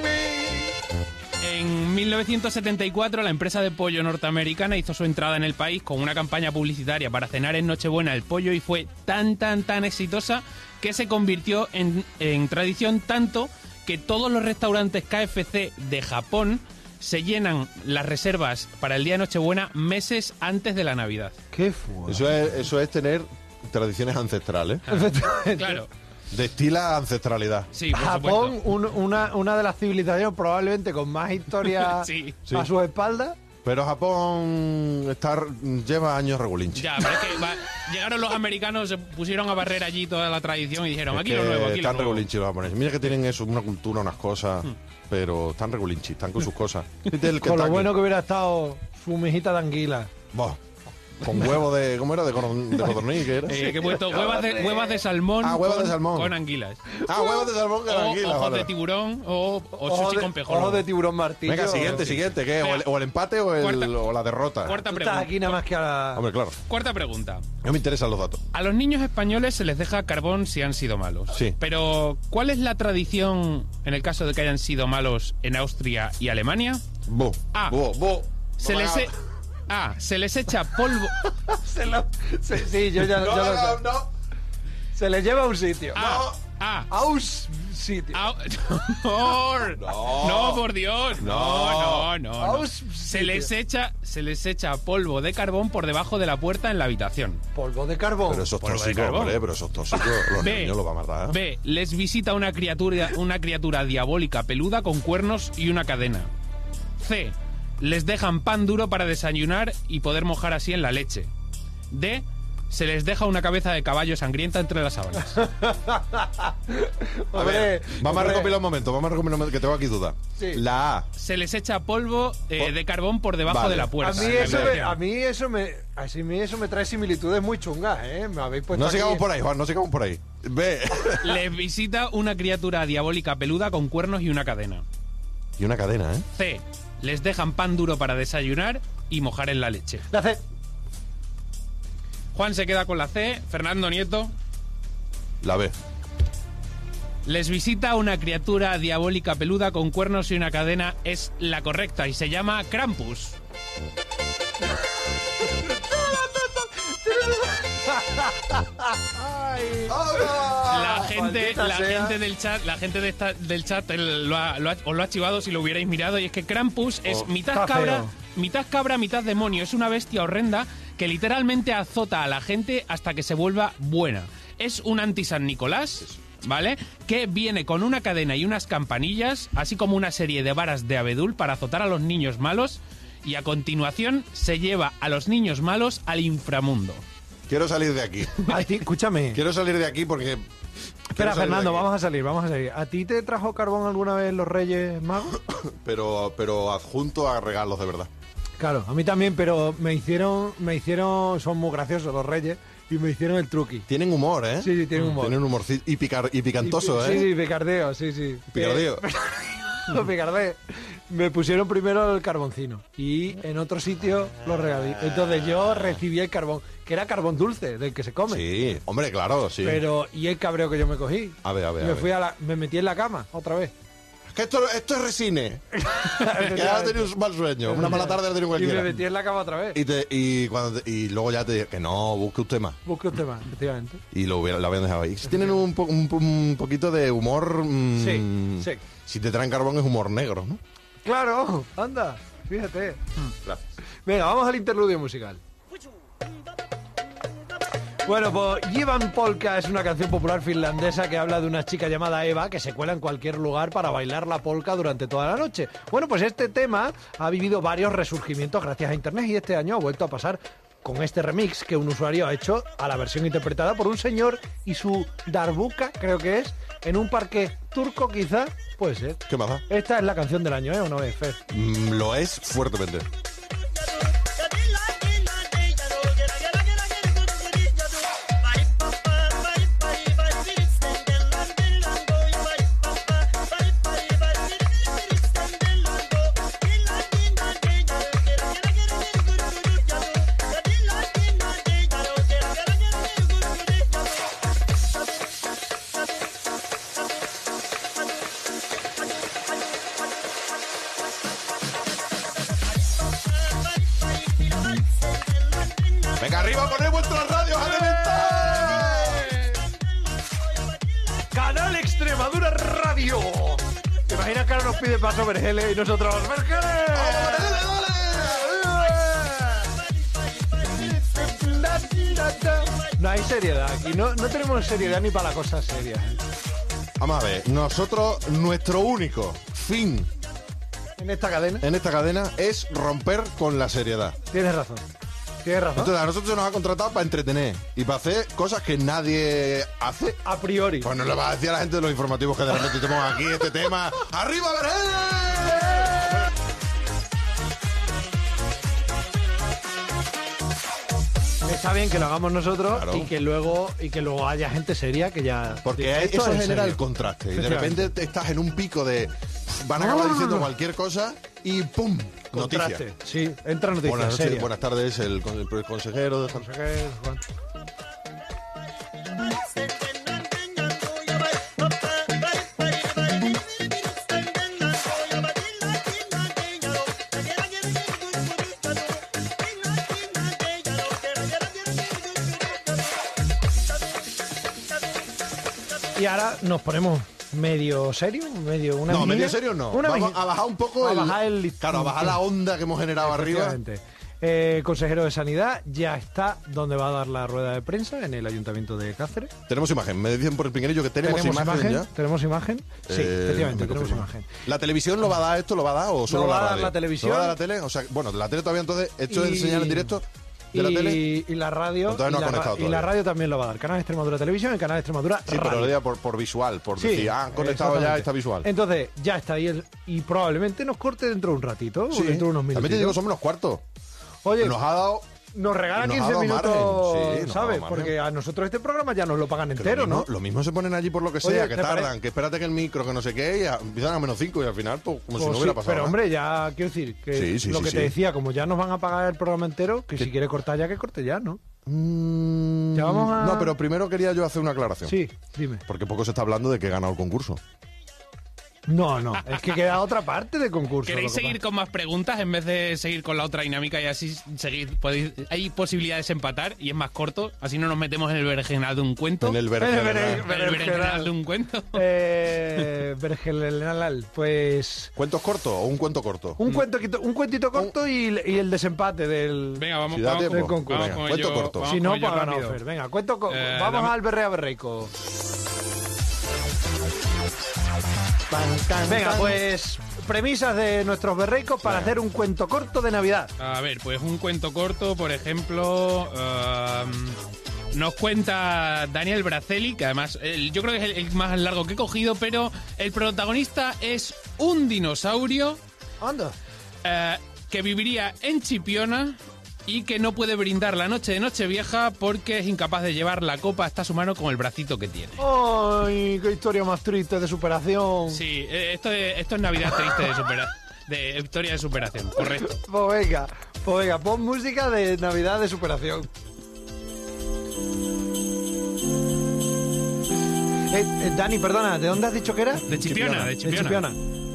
En 1974, la empresa de pollo norteamericana hizo su entrada en el país con una campaña publicitaria para cenar en Nochebuena el pollo y fue tan exitosa que se convirtió en tradición, tanto que todos los restaurantes KFC de Japón se llenan las reservas para el día de Nochebuena meses antes de la Navidad.
¡Qué fuerte!
Eso es tener tradiciones ancestrales.
Claro,
Destila ancestralidad.
sí, por
Japón,
supuesto.
una de las civilizaciones probablemente con más historia
Sí.
a sus espaldas.
Pero Japón lleva años regulinchi.
Ya, pero es que llegaron los americanos, se pusieron a barrer allí toda la tradición y dijeron,
Es
aquí
que
lo nuevo, aquí lo
están
nuevo.
regulinchi los japoneses. Mira que tienen eso, una cultura, unas cosas, pero están regulinchi, están con sus cosas. Viste el
Con lo
Kentucky.
bueno que hubiera estado su mejita de anguila.
Buah, con huevo de... ¿Cómo era? De codorniz, ¿qué era?
Que he puesto huevas de salmón,
huevas de salmón.
con anguilas.
Huevos de salmón con
O
anguila.
ojos
vale.
de tiburón o sushi con pejo.
Ojo de tiburón martillo.
Venga, siguiente, ¿qué? O el empate o la derrota.
Cuarta
Tú estás
pregunta.
aquí nada más que a la...
Hombre, claro,
Cuarta pregunta.
no me interesan los datos.
A los niños españoles se les deja carbón si han sido malos.
Sí.
Pero, ¿cuál es la tradición en el caso de que hayan sido malos en Austria y Alemania?
Bu,
Ah.
bu.
Se les, se les echa polvo...
Sí, yo ya lo sé.
no.
Se le lleva a un sitio.
A
A un sitio.
No, por Dios. No.
Aus-
Se les echa polvo de carbón por debajo de la puerta en la habitación.
Polvo de carbón.
Pero eso es
Polvo de
tóxico,
carbón.
hombre, pero eso es tóxico. Los
B.
niños lo va a matar.
B. Les visita una criatura diabólica peluda con cuernos y una cadena. C. Les dejan pan duro para desayunar y poder mojar así en la leche. D. Se les deja una cabeza de caballo sangrienta entre las sábanas.
A ver, vamos a recopilar un momento, que tengo aquí duda.
Sí.
La A.
Se les echa polvo de carbón por debajo
Vale.
de la
A
puerta.
mí eso me trae similitudes muy chungas, ¿eh? Me habéis puesto
No sigamos
aquí-
por ahí, Juan, no sigamos por ahí. B.
Les visita una criatura diabólica peluda con cuernos y una cadena.
Y una cadena, ¿eh?
C. Les dejan pan duro para desayunar y mojar en la leche.
La C.
Juan se queda con la C. Fernando Nieto.
La B.
Les visita una criatura diabólica peluda con cuernos y una cadena. Es la correcta y se llama Krampus. La gente del chat os lo ha chivado si lo hubierais mirado, y es que Krampus es mitad cabra, mitad demonio. Es una bestia horrenda que literalmente azota a la gente hasta que se vuelva buena. Es un anti-San Nicolás, ¿vale? Que viene con una cadena y unas campanillas, así como una serie de varas de abedul para azotar a los niños malos, y a continuación se lleva a los niños malos al inframundo.
Quiero salir de aquí.
Escúchame.
Quiero salir de aquí porque...
Espera, Fernando, vamos a salir. ¿A ti te trajo carbón alguna vez los Reyes Magos?
pero adjunto a regalos de verdad.
Claro, a mí también, pero me hicieron, son muy graciosos los Reyes, y me hicieron el truqui.
Tienen humor, ¿eh?
Sí, tienen humor.
Tienen humorcito y picantoso, ¿eh?
Sí, picardeo, sí.
Picardeo.
Picardeo. Me pusieron primero el carboncino y en otro sitio lo regalé. Entonces yo recibí el carbón, que era carbón dulce, del que se come.
Sí, hombre, claro, sí.
Pero, ¿y el cabreo que yo me cogí?
A ver.
Me metí en la cama, otra vez.
Es que esto es resine. Que ya has tenido un mal sueño. Una mala tarde has tenido cualquiera.
Y me metí en la cama otra vez.
Y luego ya te dije que no, busque usted más.
Efectivamente.
Y lo habían dejado ahí. Si tienen un poquito de humor...
Sí.
Si te traen carbón es humor negro, ¿no?
Claro, anda, fíjate.
Gracias.
Venga, vamos al interludio musical. Bueno, pues Jevan Polka es una canción popular finlandesa que habla de una chica llamada Eva que se cuela en cualquier lugar para bailar la polka durante toda la noche. Bueno, pues este tema ha vivido varios resurgimientos gracias a Internet y este año ha vuelto a pasar con este remix que un usuario ha hecho a la versión interpretada por un señor y su darbuka, creo que es, en un parque turco quizá, puede ser.
¿Qué más da?
Esta es la canción del año, ¿eh? ¿O no es, Fer?
Lo es fuertemente. ¡Venga, arriba, poned vuestras radios a reventar!
¡Canal Extremadura Radio! ¿Te imaginas que ahora nos pide paso Vergele y nosotros... ¡Vergele! No hay seriedad aquí, no tenemos seriedad ni para las cosas serias.
Vamos a ver, nosotros, nuestro único fin
¿En esta cadena?
Es romper con la seriedad.
Tienes razón.
Entonces a nosotros se nos ha contratado para entretener y para hacer cosas que nadie hace.
A priori.
Pues no le vas a decir a la gente de los informativos que de repente te pongan aquí este tema. ¡Arriba, Vergele!
Está bien que lo hagamos nosotros,
Claro.
y que luego haya gente seria que ya...
Porque
Esto
eso
es
genera
serio.
el contraste. Y de
Efectivamente.
repente estás en un pico de... Van a acabar diciendo cualquier cosa y ¡pum! Noticia.
Contraste. Sí, entra noticia.
Buenas noches,
seria.
buenas tardes, el consejero de...
Juan. Y ahora nos ponemos medio serio, medio
serio no.
Una
Vamos
mejilla.
a bajar un poco
A bajar
Claro, a bajar la onda que hemos generado arriba.
Efectivamente. Consejero de Sanidad ya está donde va a dar la rueda de prensa, en el Ayuntamiento de Cáceres.
Tenemos imagen. Me dicen por el pinganillo que tenemos imagen ya.
¿Tenemos imagen? Sí, efectivamente,
me
tenemos
confirma.
imagen.
¿La televisión lo va a dar esto? ¿Lo va a dar o solo
Lo va
la
a dar
radio?
la televisión.
¿Lo va a dar la tele? O sea, bueno, la tele todavía entonces, ¿esto es
Y-
señal en directo de la tele?
Y la radio.
Entonces no ha conectado
y la
todavía.
radio también lo va a dar. Canal Extremadura Televisión y Canal Extremadura
Sí,
Radio.
pero lo diga por visual, por
Sí,
decir, han conectado ya
exactamente.
esta visual.
Entonces, ya está ahí y probablemente nos corte dentro de un ratito, o
Sí.
dentro de unos minutos.
También te digo, somos los cuartos.
Oye,
Nos ha dado...
nos regalan
nos ha
15
dado
minutos,
margen. Sí, nos ha
¿sabes?
dado margen.
Porque a nosotros este programa ya nos lo pagan entero,
lo mismo,
¿no?
Lo mismo se ponen allí por lo que
Oye,
sea, que
¿te
tardan,
parece?
que espérate que el micro, que no sé qué, y empiezan a -5 y al final, pues, como si no
Pues
hubiera
sí,
pasado
pero
nada.
hombre, ya quiero decir que lo que te decía, como ya nos van a pagar el programa entero, que si quiere cortar ya, que corte ya, ¿no? Ya vamos a...
No, pero primero quería yo hacer una aclaración.
Sí, dime.
Porque poco se está hablando de que he ganado el concurso.
No, es que queda otra parte del concurso.
¿Queréis seguir con más preguntas en vez de seguir con la otra dinámica y así seguir? Hay posibilidades de empatar y es más corto, así no nos metemos en el berenjenal de un cuento.
En el
El berenjenal de un cuento.
Berenjenal, pues...
¿Cuentos cortos o un cuento corto?
Un cuentito corto y el desempate del...
Venga, vamos,
Si da
vamos,
tiempo.
vamos
Venga,
con
cuento
ello-
corto.
vamos
Si no,
con ello
pues ha ganado
rápido.
Fer. Venga, vamos
dame-
al berrea berreico. Venga, pues premisas de nuestros berreicos para hacer un cuento corto de Navidad.
A ver, pues un cuento corto, por ejemplo, nos cuenta Daniel Braceli, que además yo creo que es el más largo que he cogido, pero el protagonista es un dinosaurio
Anda.
que viviría en Chipiona y que no puede brindar la noche de Nochevieja porque es incapaz de llevar la copa hasta su mano con el bracito que tiene.
¡Ay, qué historia más triste de superación!
Sí, esto es Navidad triste de historia de superación, correcto.
Pues venga, pon música de Navidad de superación. Dani, perdona, ¿de dónde has dicho que era?
De Chipiona, de Chipiona.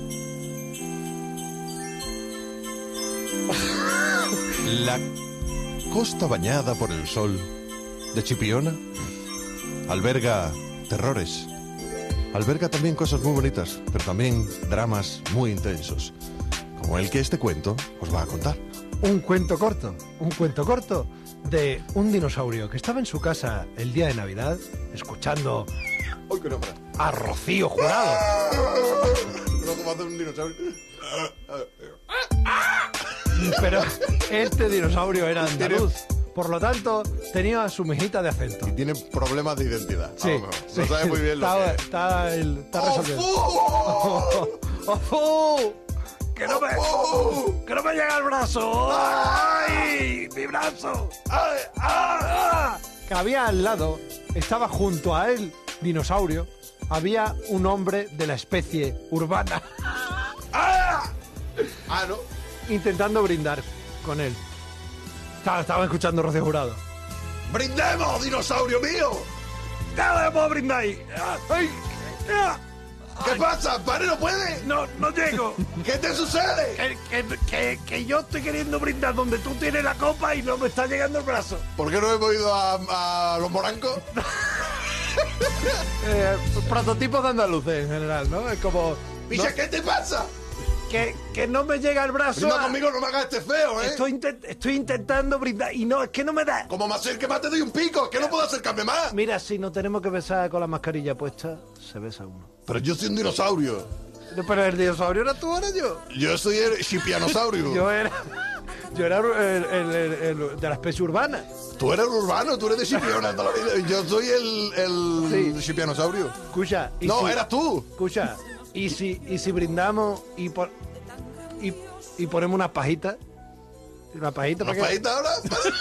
La costa bañada por el sol de Chipiona alberga terrores. Alberga también cosas muy bonitas, pero también dramas muy intensos, como el que este cuento os va a contar.
Un cuento corto de un dinosaurio que estaba en su casa el día de Navidad escuchando
¡Ay, qué nombre!
a Rocío Jurado.
No, como hace un dinosaurio.
Pero este dinosaurio era andaluz. Por lo tanto, tenía su mejita de acento.
Y tiene problemas de identidad.
Sí,
a lo mejor.
sí.
No sabe muy bien lo que es.
Está resolviendo. ¡Ofu! ¡Que no me llega el brazo! ¡Ay! ¡Mi brazo! ¡Ay! ¡Ah! Que había al lado, estaba junto a él, dinosaurio, había un hombre de la especie urbana
Ah, no.
intentando brindar con él. Estaba escuchando Rocío Jurado.
¡Brindemos, dinosaurio mío!
¡Ya puedo brindar ahí! ¡Ay!
¿Qué pasa? ¿Padre no puede?
No llego.
¿Qué te sucede?
Que yo estoy queriendo brindar donde tú tienes la copa y no me está llegando el brazo.
¿Por qué no hemos ido a los morancos?
Prototipos de andaluces en general, ¿no? Es como...
Picha, ¿qué te pasa?
Que no me llega el brazo.
Brinda conmigo, no me hagas este feo, ¿eh?
Estoy intentando brindar y no, es que no me da.
Como me acerque más te doy un pico, que no puedo acercarme más.
Mira, si no tenemos que besar con la mascarilla puesta, se besa uno.
Pero yo soy un dinosaurio.
Pero el dinosaurio era tú, ahora yo.
Yo soy el chipianosaurio.
Yo era el de la especie urbana.
Tú eres urbano, tú eres de Chipiona toda la vida. Yo soy el
Sí.
chipianosaurio.
Escucha. y
No,
si-
eras tú.
Escucha, y si brindamos y ponemos unas pajitas. Una pajita
¿Nos
para que...
pajitas ahora?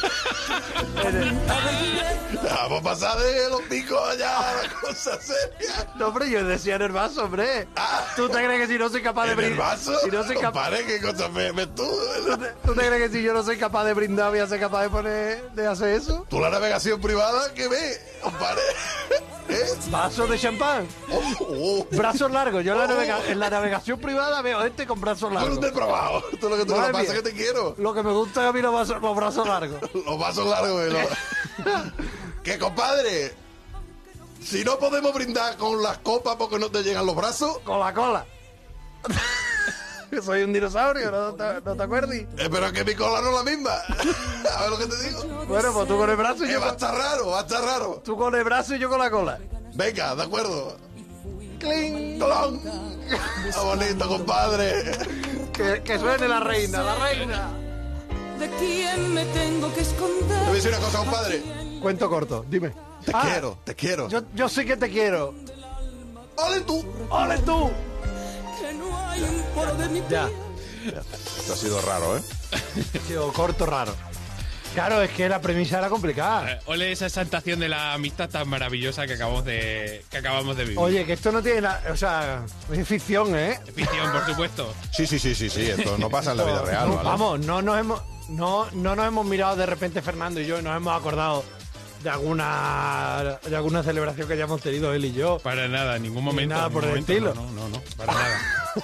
Vamos a pasar de los picos allá a la cosa seria.
No, hombre, yo decía en el vaso, hombre. ¿Tú te crees que si no soy capaz de
¿En el
brindar?
vaso?
Si no soy capaz...
Compadre, ¿qué cosa me ves tú?
¿Tú te crees que si yo no soy capaz de brindar voy a ser capaz de hacer eso?
¿Tú la navegación privada qué ves, compadre? ¿Eh?
Vaso de champán.
Oh.
Brazos largos. Yo en la navegación privada veo gente con brazos
Tú no
largos.
te he probado. Tú lo que te
Madre
pasa
mía.
es que te quiero.
Lo que me gusta es a mí los brazos largos.
Los vasos largos. Que compadre, si no podemos brindar con las copas porque no te llegan los brazos,
Con la cola. Que soy un dinosaurio, ¿no te acuerdas?
pero que mi cola no es la misma. A ver lo que te digo.
Bueno, pues tú con el brazo y
Que
yo
va a
con...
estar raro, va a estar raro.
Tú con el brazo y yo con la cola.
Venga, de acuerdo.
¡Cling!
¡Colón! ¡Está bonito, compadre!
Que suene la reina, la reina.
¿De quién me tengo que
Te voy a
esconder?
decir una cosa, compadre.
Cuento corto, dime.
Te quiero, te quiero.
Yo sí que te quiero.
¡Ole tú!
¡Ole tú!
Que no hay un poro de mi
Ya.
piel.
Esto ha sido raro, ¿eh?
Tío, corto raro. Claro, es que la premisa era complicada.
Ole esa exaltación de la amistad tan maravillosa que acabamos de vivir.
Oye, que esto no tiene nada... O sea, es ficción, ¿eh?
Ficción, por supuesto.
Sí. Esto no pasa en la vida real,
No,
¿vale?
vamos, no nos hemos mirado de repente Fernando y yo y nos hemos acordado de alguna celebración que hayamos tenido él y yo.
Para nada, en ningún momento.
nada
en
por
ningún
el
momento,
estilo.
No, para nada.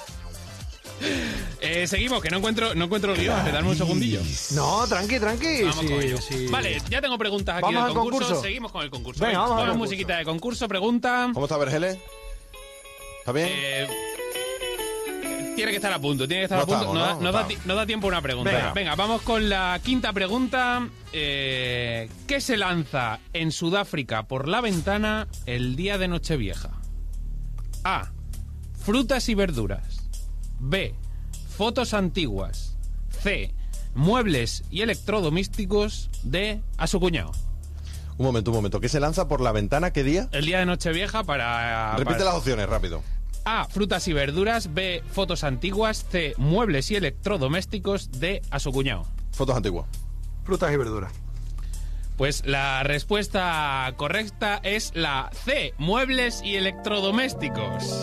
Seguimos, que no encuentro el guión. Dame un segundillo.
No, tranqui.
Vamos
sí,
con ello.
sí.
Vale, ya tengo preguntas aquí
¿Vamos
del
al
concurso.
concurso?
Seguimos con el concurso.
Venga, vamos al
Ponemos
concurso.
musiquita de concurso. Pregunta.
¿Cómo está Vergeles? ¿Está bien?
Tiene que estar a punto,
No estamos, ¿no?
Nos da tiempo a una pregunta. Venga, vamos con la quinta pregunta. ¿Qué se lanza en Sudáfrica por la ventana el día de Nochevieja? A. Frutas y verduras. B. Fotos antiguas. C. Muebles y electrodomésticos. D. A su cuñado.
Un momento. ¿Qué se lanza por la ventana? ¿Qué día?
El día de Nochevieja
Repite las opciones, rápido.
A. Frutas y verduras. B. Fotos antiguas. C. Muebles y electrodomésticos. D. A su cuñado.
Fotos antiguas.
Frutas y verduras.
Pues la respuesta correcta es la C. Muebles y electrodomésticos.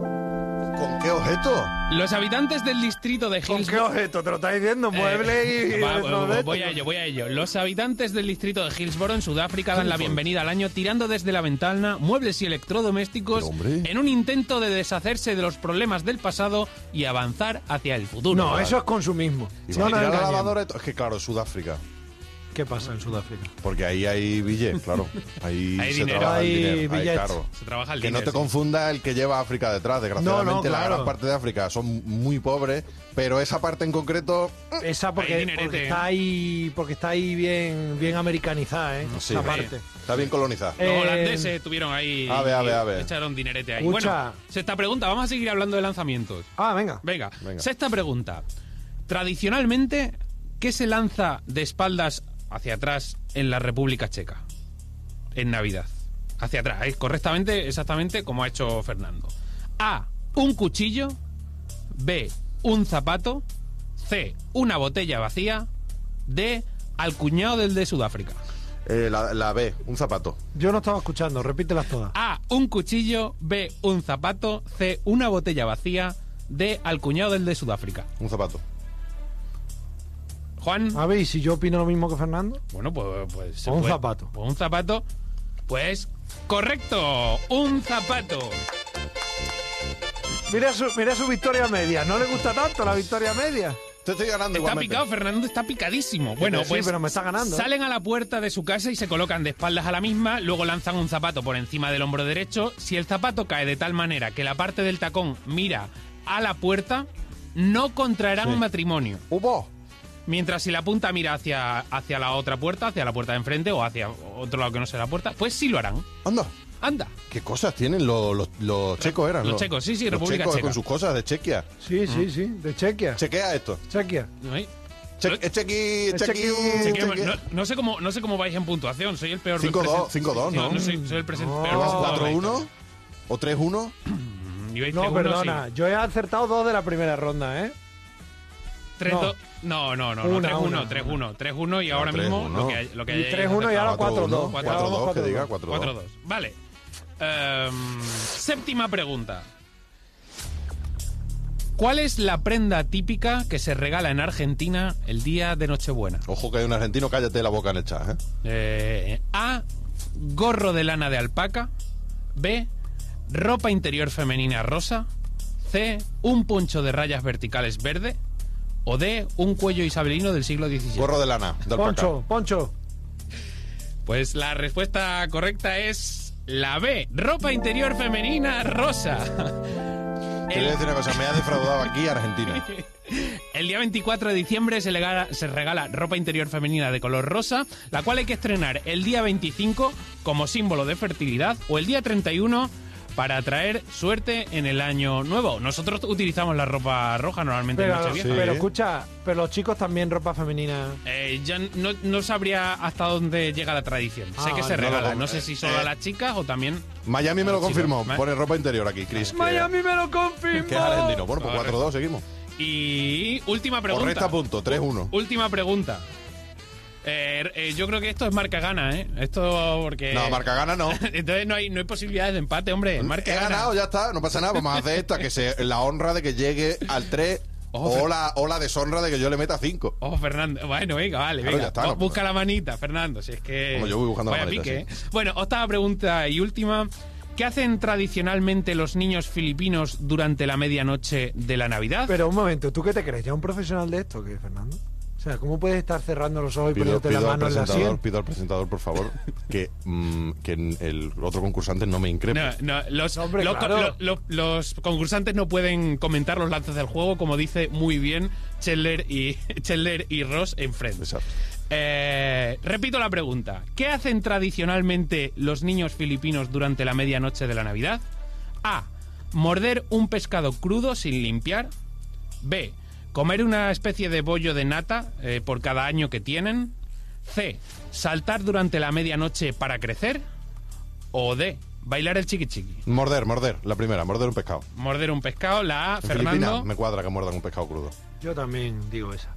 ¿Con qué objeto?
Los habitantes del distrito de
¿Con qué
Hillsborough...
objeto? ¿Te lo estás diciendo? Muebles y...
Voy a ello. Los habitantes del distrito de Hillsborough en Sudáfrica dan la bienvenida al año tirando desde la ventana muebles y electrodomésticos
Pero, hombre.
en un intento de deshacerse de los problemas del pasado y avanzar hacia el futuro.
No, eso es consumismo.
¿Y
No
van a
nos
tirar la
engañemos.
lavadora y todo? Es que claro, Sudáfrica.
¿Qué pasa en Sudáfrica?
Porque ahí hay billetes, claro. Ahí
Hay
se
dinero.
trabaja el
Hay
dinero. Ahí,
billetes.
claro.
Se trabaja el
Que no
dinero,
te
sí.
confunda el que lleva a África detrás. Desgraciadamente, la
claro.
gran parte de África son muy pobres, pero esa parte en concreto...
Esa
Hay
porque
dinerete.
está ahí bien americanizada, ¿eh?
Sí,
Esa parte.
está bien colonizada.
Los holandeses tuvieron ahí...
A ver.
Echaron dinerete ahí.
Escucha.
Bueno, sexta pregunta. Vamos a seguir hablando de lanzamientos.
Venga.
Venga.
Venga.
Sexta pregunta. Tradicionalmente, ¿qué se lanza de espaldas hacia atrás en la República Checa? En Navidad. Hacia atrás, correctamente, exactamente como ha hecho Fernando. A. Un cuchillo. B. Un zapato. C. Una botella vacía. D. Al cuñado del de Sudáfrica.
La B, un zapato.
Yo no estaba escuchando, repítelas todas.
A. Un cuchillo. B. Un zapato. C. Una botella vacía. D. Al cuñado del de Sudáfrica.
Un zapato.
Juan.
A ver, ¿y si yo opino lo mismo que Fernando?
Bueno, pues se
Un
puede.
zapato.
Pues un zapato. Pues correcto. Un zapato.
Mira su victoria media. ¿No le gusta tanto la victoria media?
Te estoy ganando
Está
igualmente.
picado, Fernando está picadísimo. Bueno,
Sí,
pues
pero me está ganando, ¿eh?
salen a la puerta de su casa y se colocan de espaldas a la misma, luego lanzan un zapato por encima del hombro derecho. Si el zapato cae de tal manera que la parte del tacón mira a la puerta, no contraerán matrimonio.
¡Hubo!
Mientras si la punta mira hacia la otra puerta, hacia la puerta de enfrente o hacia otro lado que no sea la puerta, pues sí lo harán.
Anda.
Anda.
¿Qué cosas tienen los checos eran?
Los checos, sí,
los
República
checos
Checa.
con sus cosas de Chequia.
Sí, de Chequia.
Chequea esto.
Chequia.
¿No?
Chequi.
No sé cómo vais en puntuación, soy el peor
5-2,
presente.
5-2, ¿no?
No, soy el presente.
No.
peor presentador de la
4-1 o 3-1.
historia. Ibais
No,
3-1,
perdona.
sí.
Yo he acertado 2 de la primera ronda, ¿eh?
3-2. No, 3-1 y ahora
3-1.
mismo lo que
Y
hayáis
3-1 y ahora
acertado.
4-2.
4-2, que diga 4-2.
4-2. Vale. Séptima pregunta. ¿Cuál es la prenda típica que se regala en Argentina el día de Nochebuena?
Ojo que hay un argentino, cállate la boca en el chat, ¿eh?
A. Gorro de lana de alpaca. B. Ropa interior femenina rosa. C. Un poncho de rayas verticales verde. O D. Un cuello isabelino del siglo XVII.
Gorro de lana, de alpaca.
Poncho.
Pues la respuesta correcta es la B. Ropa interior femenina rosa.
Quiero decir una cosa, me ha defraudado aquí Argentina.
El día 24 de diciembre se regala ropa interior femenina de color rosa, la cual hay que estrenar el día 25 como símbolo de fertilidad o el día 31 para traer suerte en el año nuevo. Nosotros utilizamos la ropa roja normalmente en Nochevieja.
sí.
Pero escucha, pero los chicos también ropa femenina.
Ya no sabría hasta dónde llega la tradición. Sé que
vale.
se regala.
No
No sé si solo a las chicas o también...
Miami me lo
Sí,
confirmó.
no.
Pone ropa interior aquí, Chris.
Miami me lo confirmó.
Que es argentino. Bueno, pues
Correcto.
4-2, seguimos.
Y última pregunta.
Por resta punto, 3-1.
Última pregunta. Yo creo que esto es marca gana, ¿eh? Esto porque...
No, marca gana no.
Entonces no hay posibilidades de empate, hombre. Marca
He
gana.
ganado, ya está, no pasa nada. Vamos a hacer esta, que sea la honra de que llegue al 3-1. o la deshonra de que yo le meta 5.
Oh, Fernando. Bueno, venga, vale,
Claro,
venga.
ya está, no,
Busca la manita, Fernando. Si es que.
Como yo voy buscando la
vaya
manita,
pique,
sí.
¿eh? Bueno, octava pregunta y última. ¿Qué hacen tradicionalmente los niños filipinos durante la medianoche de la Navidad?
Pero un momento, ¿tú qué te crees? ¿Ya un profesional de esto, qué, Fernando? O sea, ¿cómo puedes estar cerrando los ojos y poniéndote la mano en la sien?
Pido al presentador, por favor, que el otro concursante no me increpe.
No, los
claro.
concursantes no pueden comentar los lances del juego, como dice muy bien Chandler y Ross en Friends.
Exacto.
Repito la pregunta. ¿Qué hacen tradicionalmente los niños filipinos durante la medianoche de la Navidad? A. Morder un pescado crudo sin limpiar. B. Comer una especie de bollo de nata por cada año que tienen. C. Saltar durante la medianoche para crecer. O D. Bailar el chiqui chiqui.
Morder, la primera, morder un pescado.
Morder un pescado, la A.
En
Fernando.
Filipinas me cuadra que muerdan un pescado crudo.
Yo también digo esa.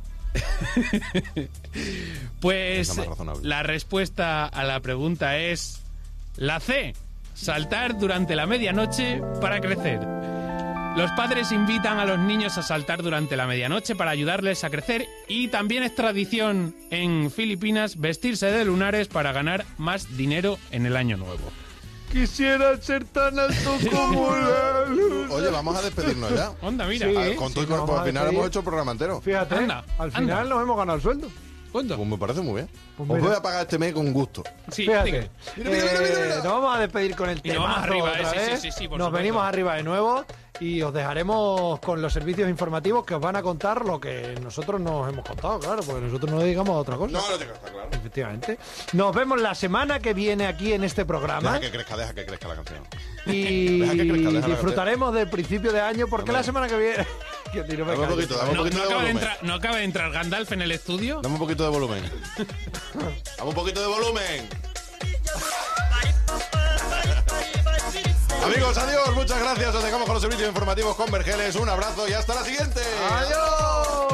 Pues
Es la más razonable.
la respuesta a la pregunta es la C. Saltar durante la medianoche para crecer. Los padres invitan a los niños a saltar durante la medianoche para ayudarles a crecer, y también es tradición en Filipinas vestirse de lunares para ganar más dinero en el año nuevo.
Quisiera ser tan alto como la luz.
Oye, vamos a despedirnos ya.
Onda, mira.
Sí.
Ah, con todo y
nos
con-
vamos
al
a
final
despedir.
hemos hecho el programa entero.
Fíjate,
Anda,
al final
anda.
nos hemos ganado el sueldo.
Onda.
Pues me parece muy bien.
Pues
Os
mira.
voy a pagar este mes con gusto.
Sí,
Fíjate,
diga.
Mira.
nos vamos a despedir con el
Y nos
tema
vamos arriba,
otra
sí,
vez.
sí, sí, por
nos
supuesto.
venimos arriba de nuevo y os dejaremos con los servicios informativos que os van a contar lo que nosotros nos hemos contado, claro, porque nosotros no dedicamos a otra cosa.
No, no te está claro.
Efectivamente. Nos vemos la semana que viene aquí en este programa
Deja que crezca la canción.
y
deja que crezca, déjala
disfrutaremos del principio de año porque
Dame.
la semana que viene... Que tiro me
Dame un
callo.
poquito, dame un
No,
poquito
no
de
acaba de
volumen.
no acaba de entrar Gandalf en el estudio.
Dame un poquito de volumen. Dame un poquito de volumen. Amigos, adiós, muchas gracias. Os dejamos con los servicios informativos con Vergeles. Un abrazo y hasta la siguiente.
¡Adiós!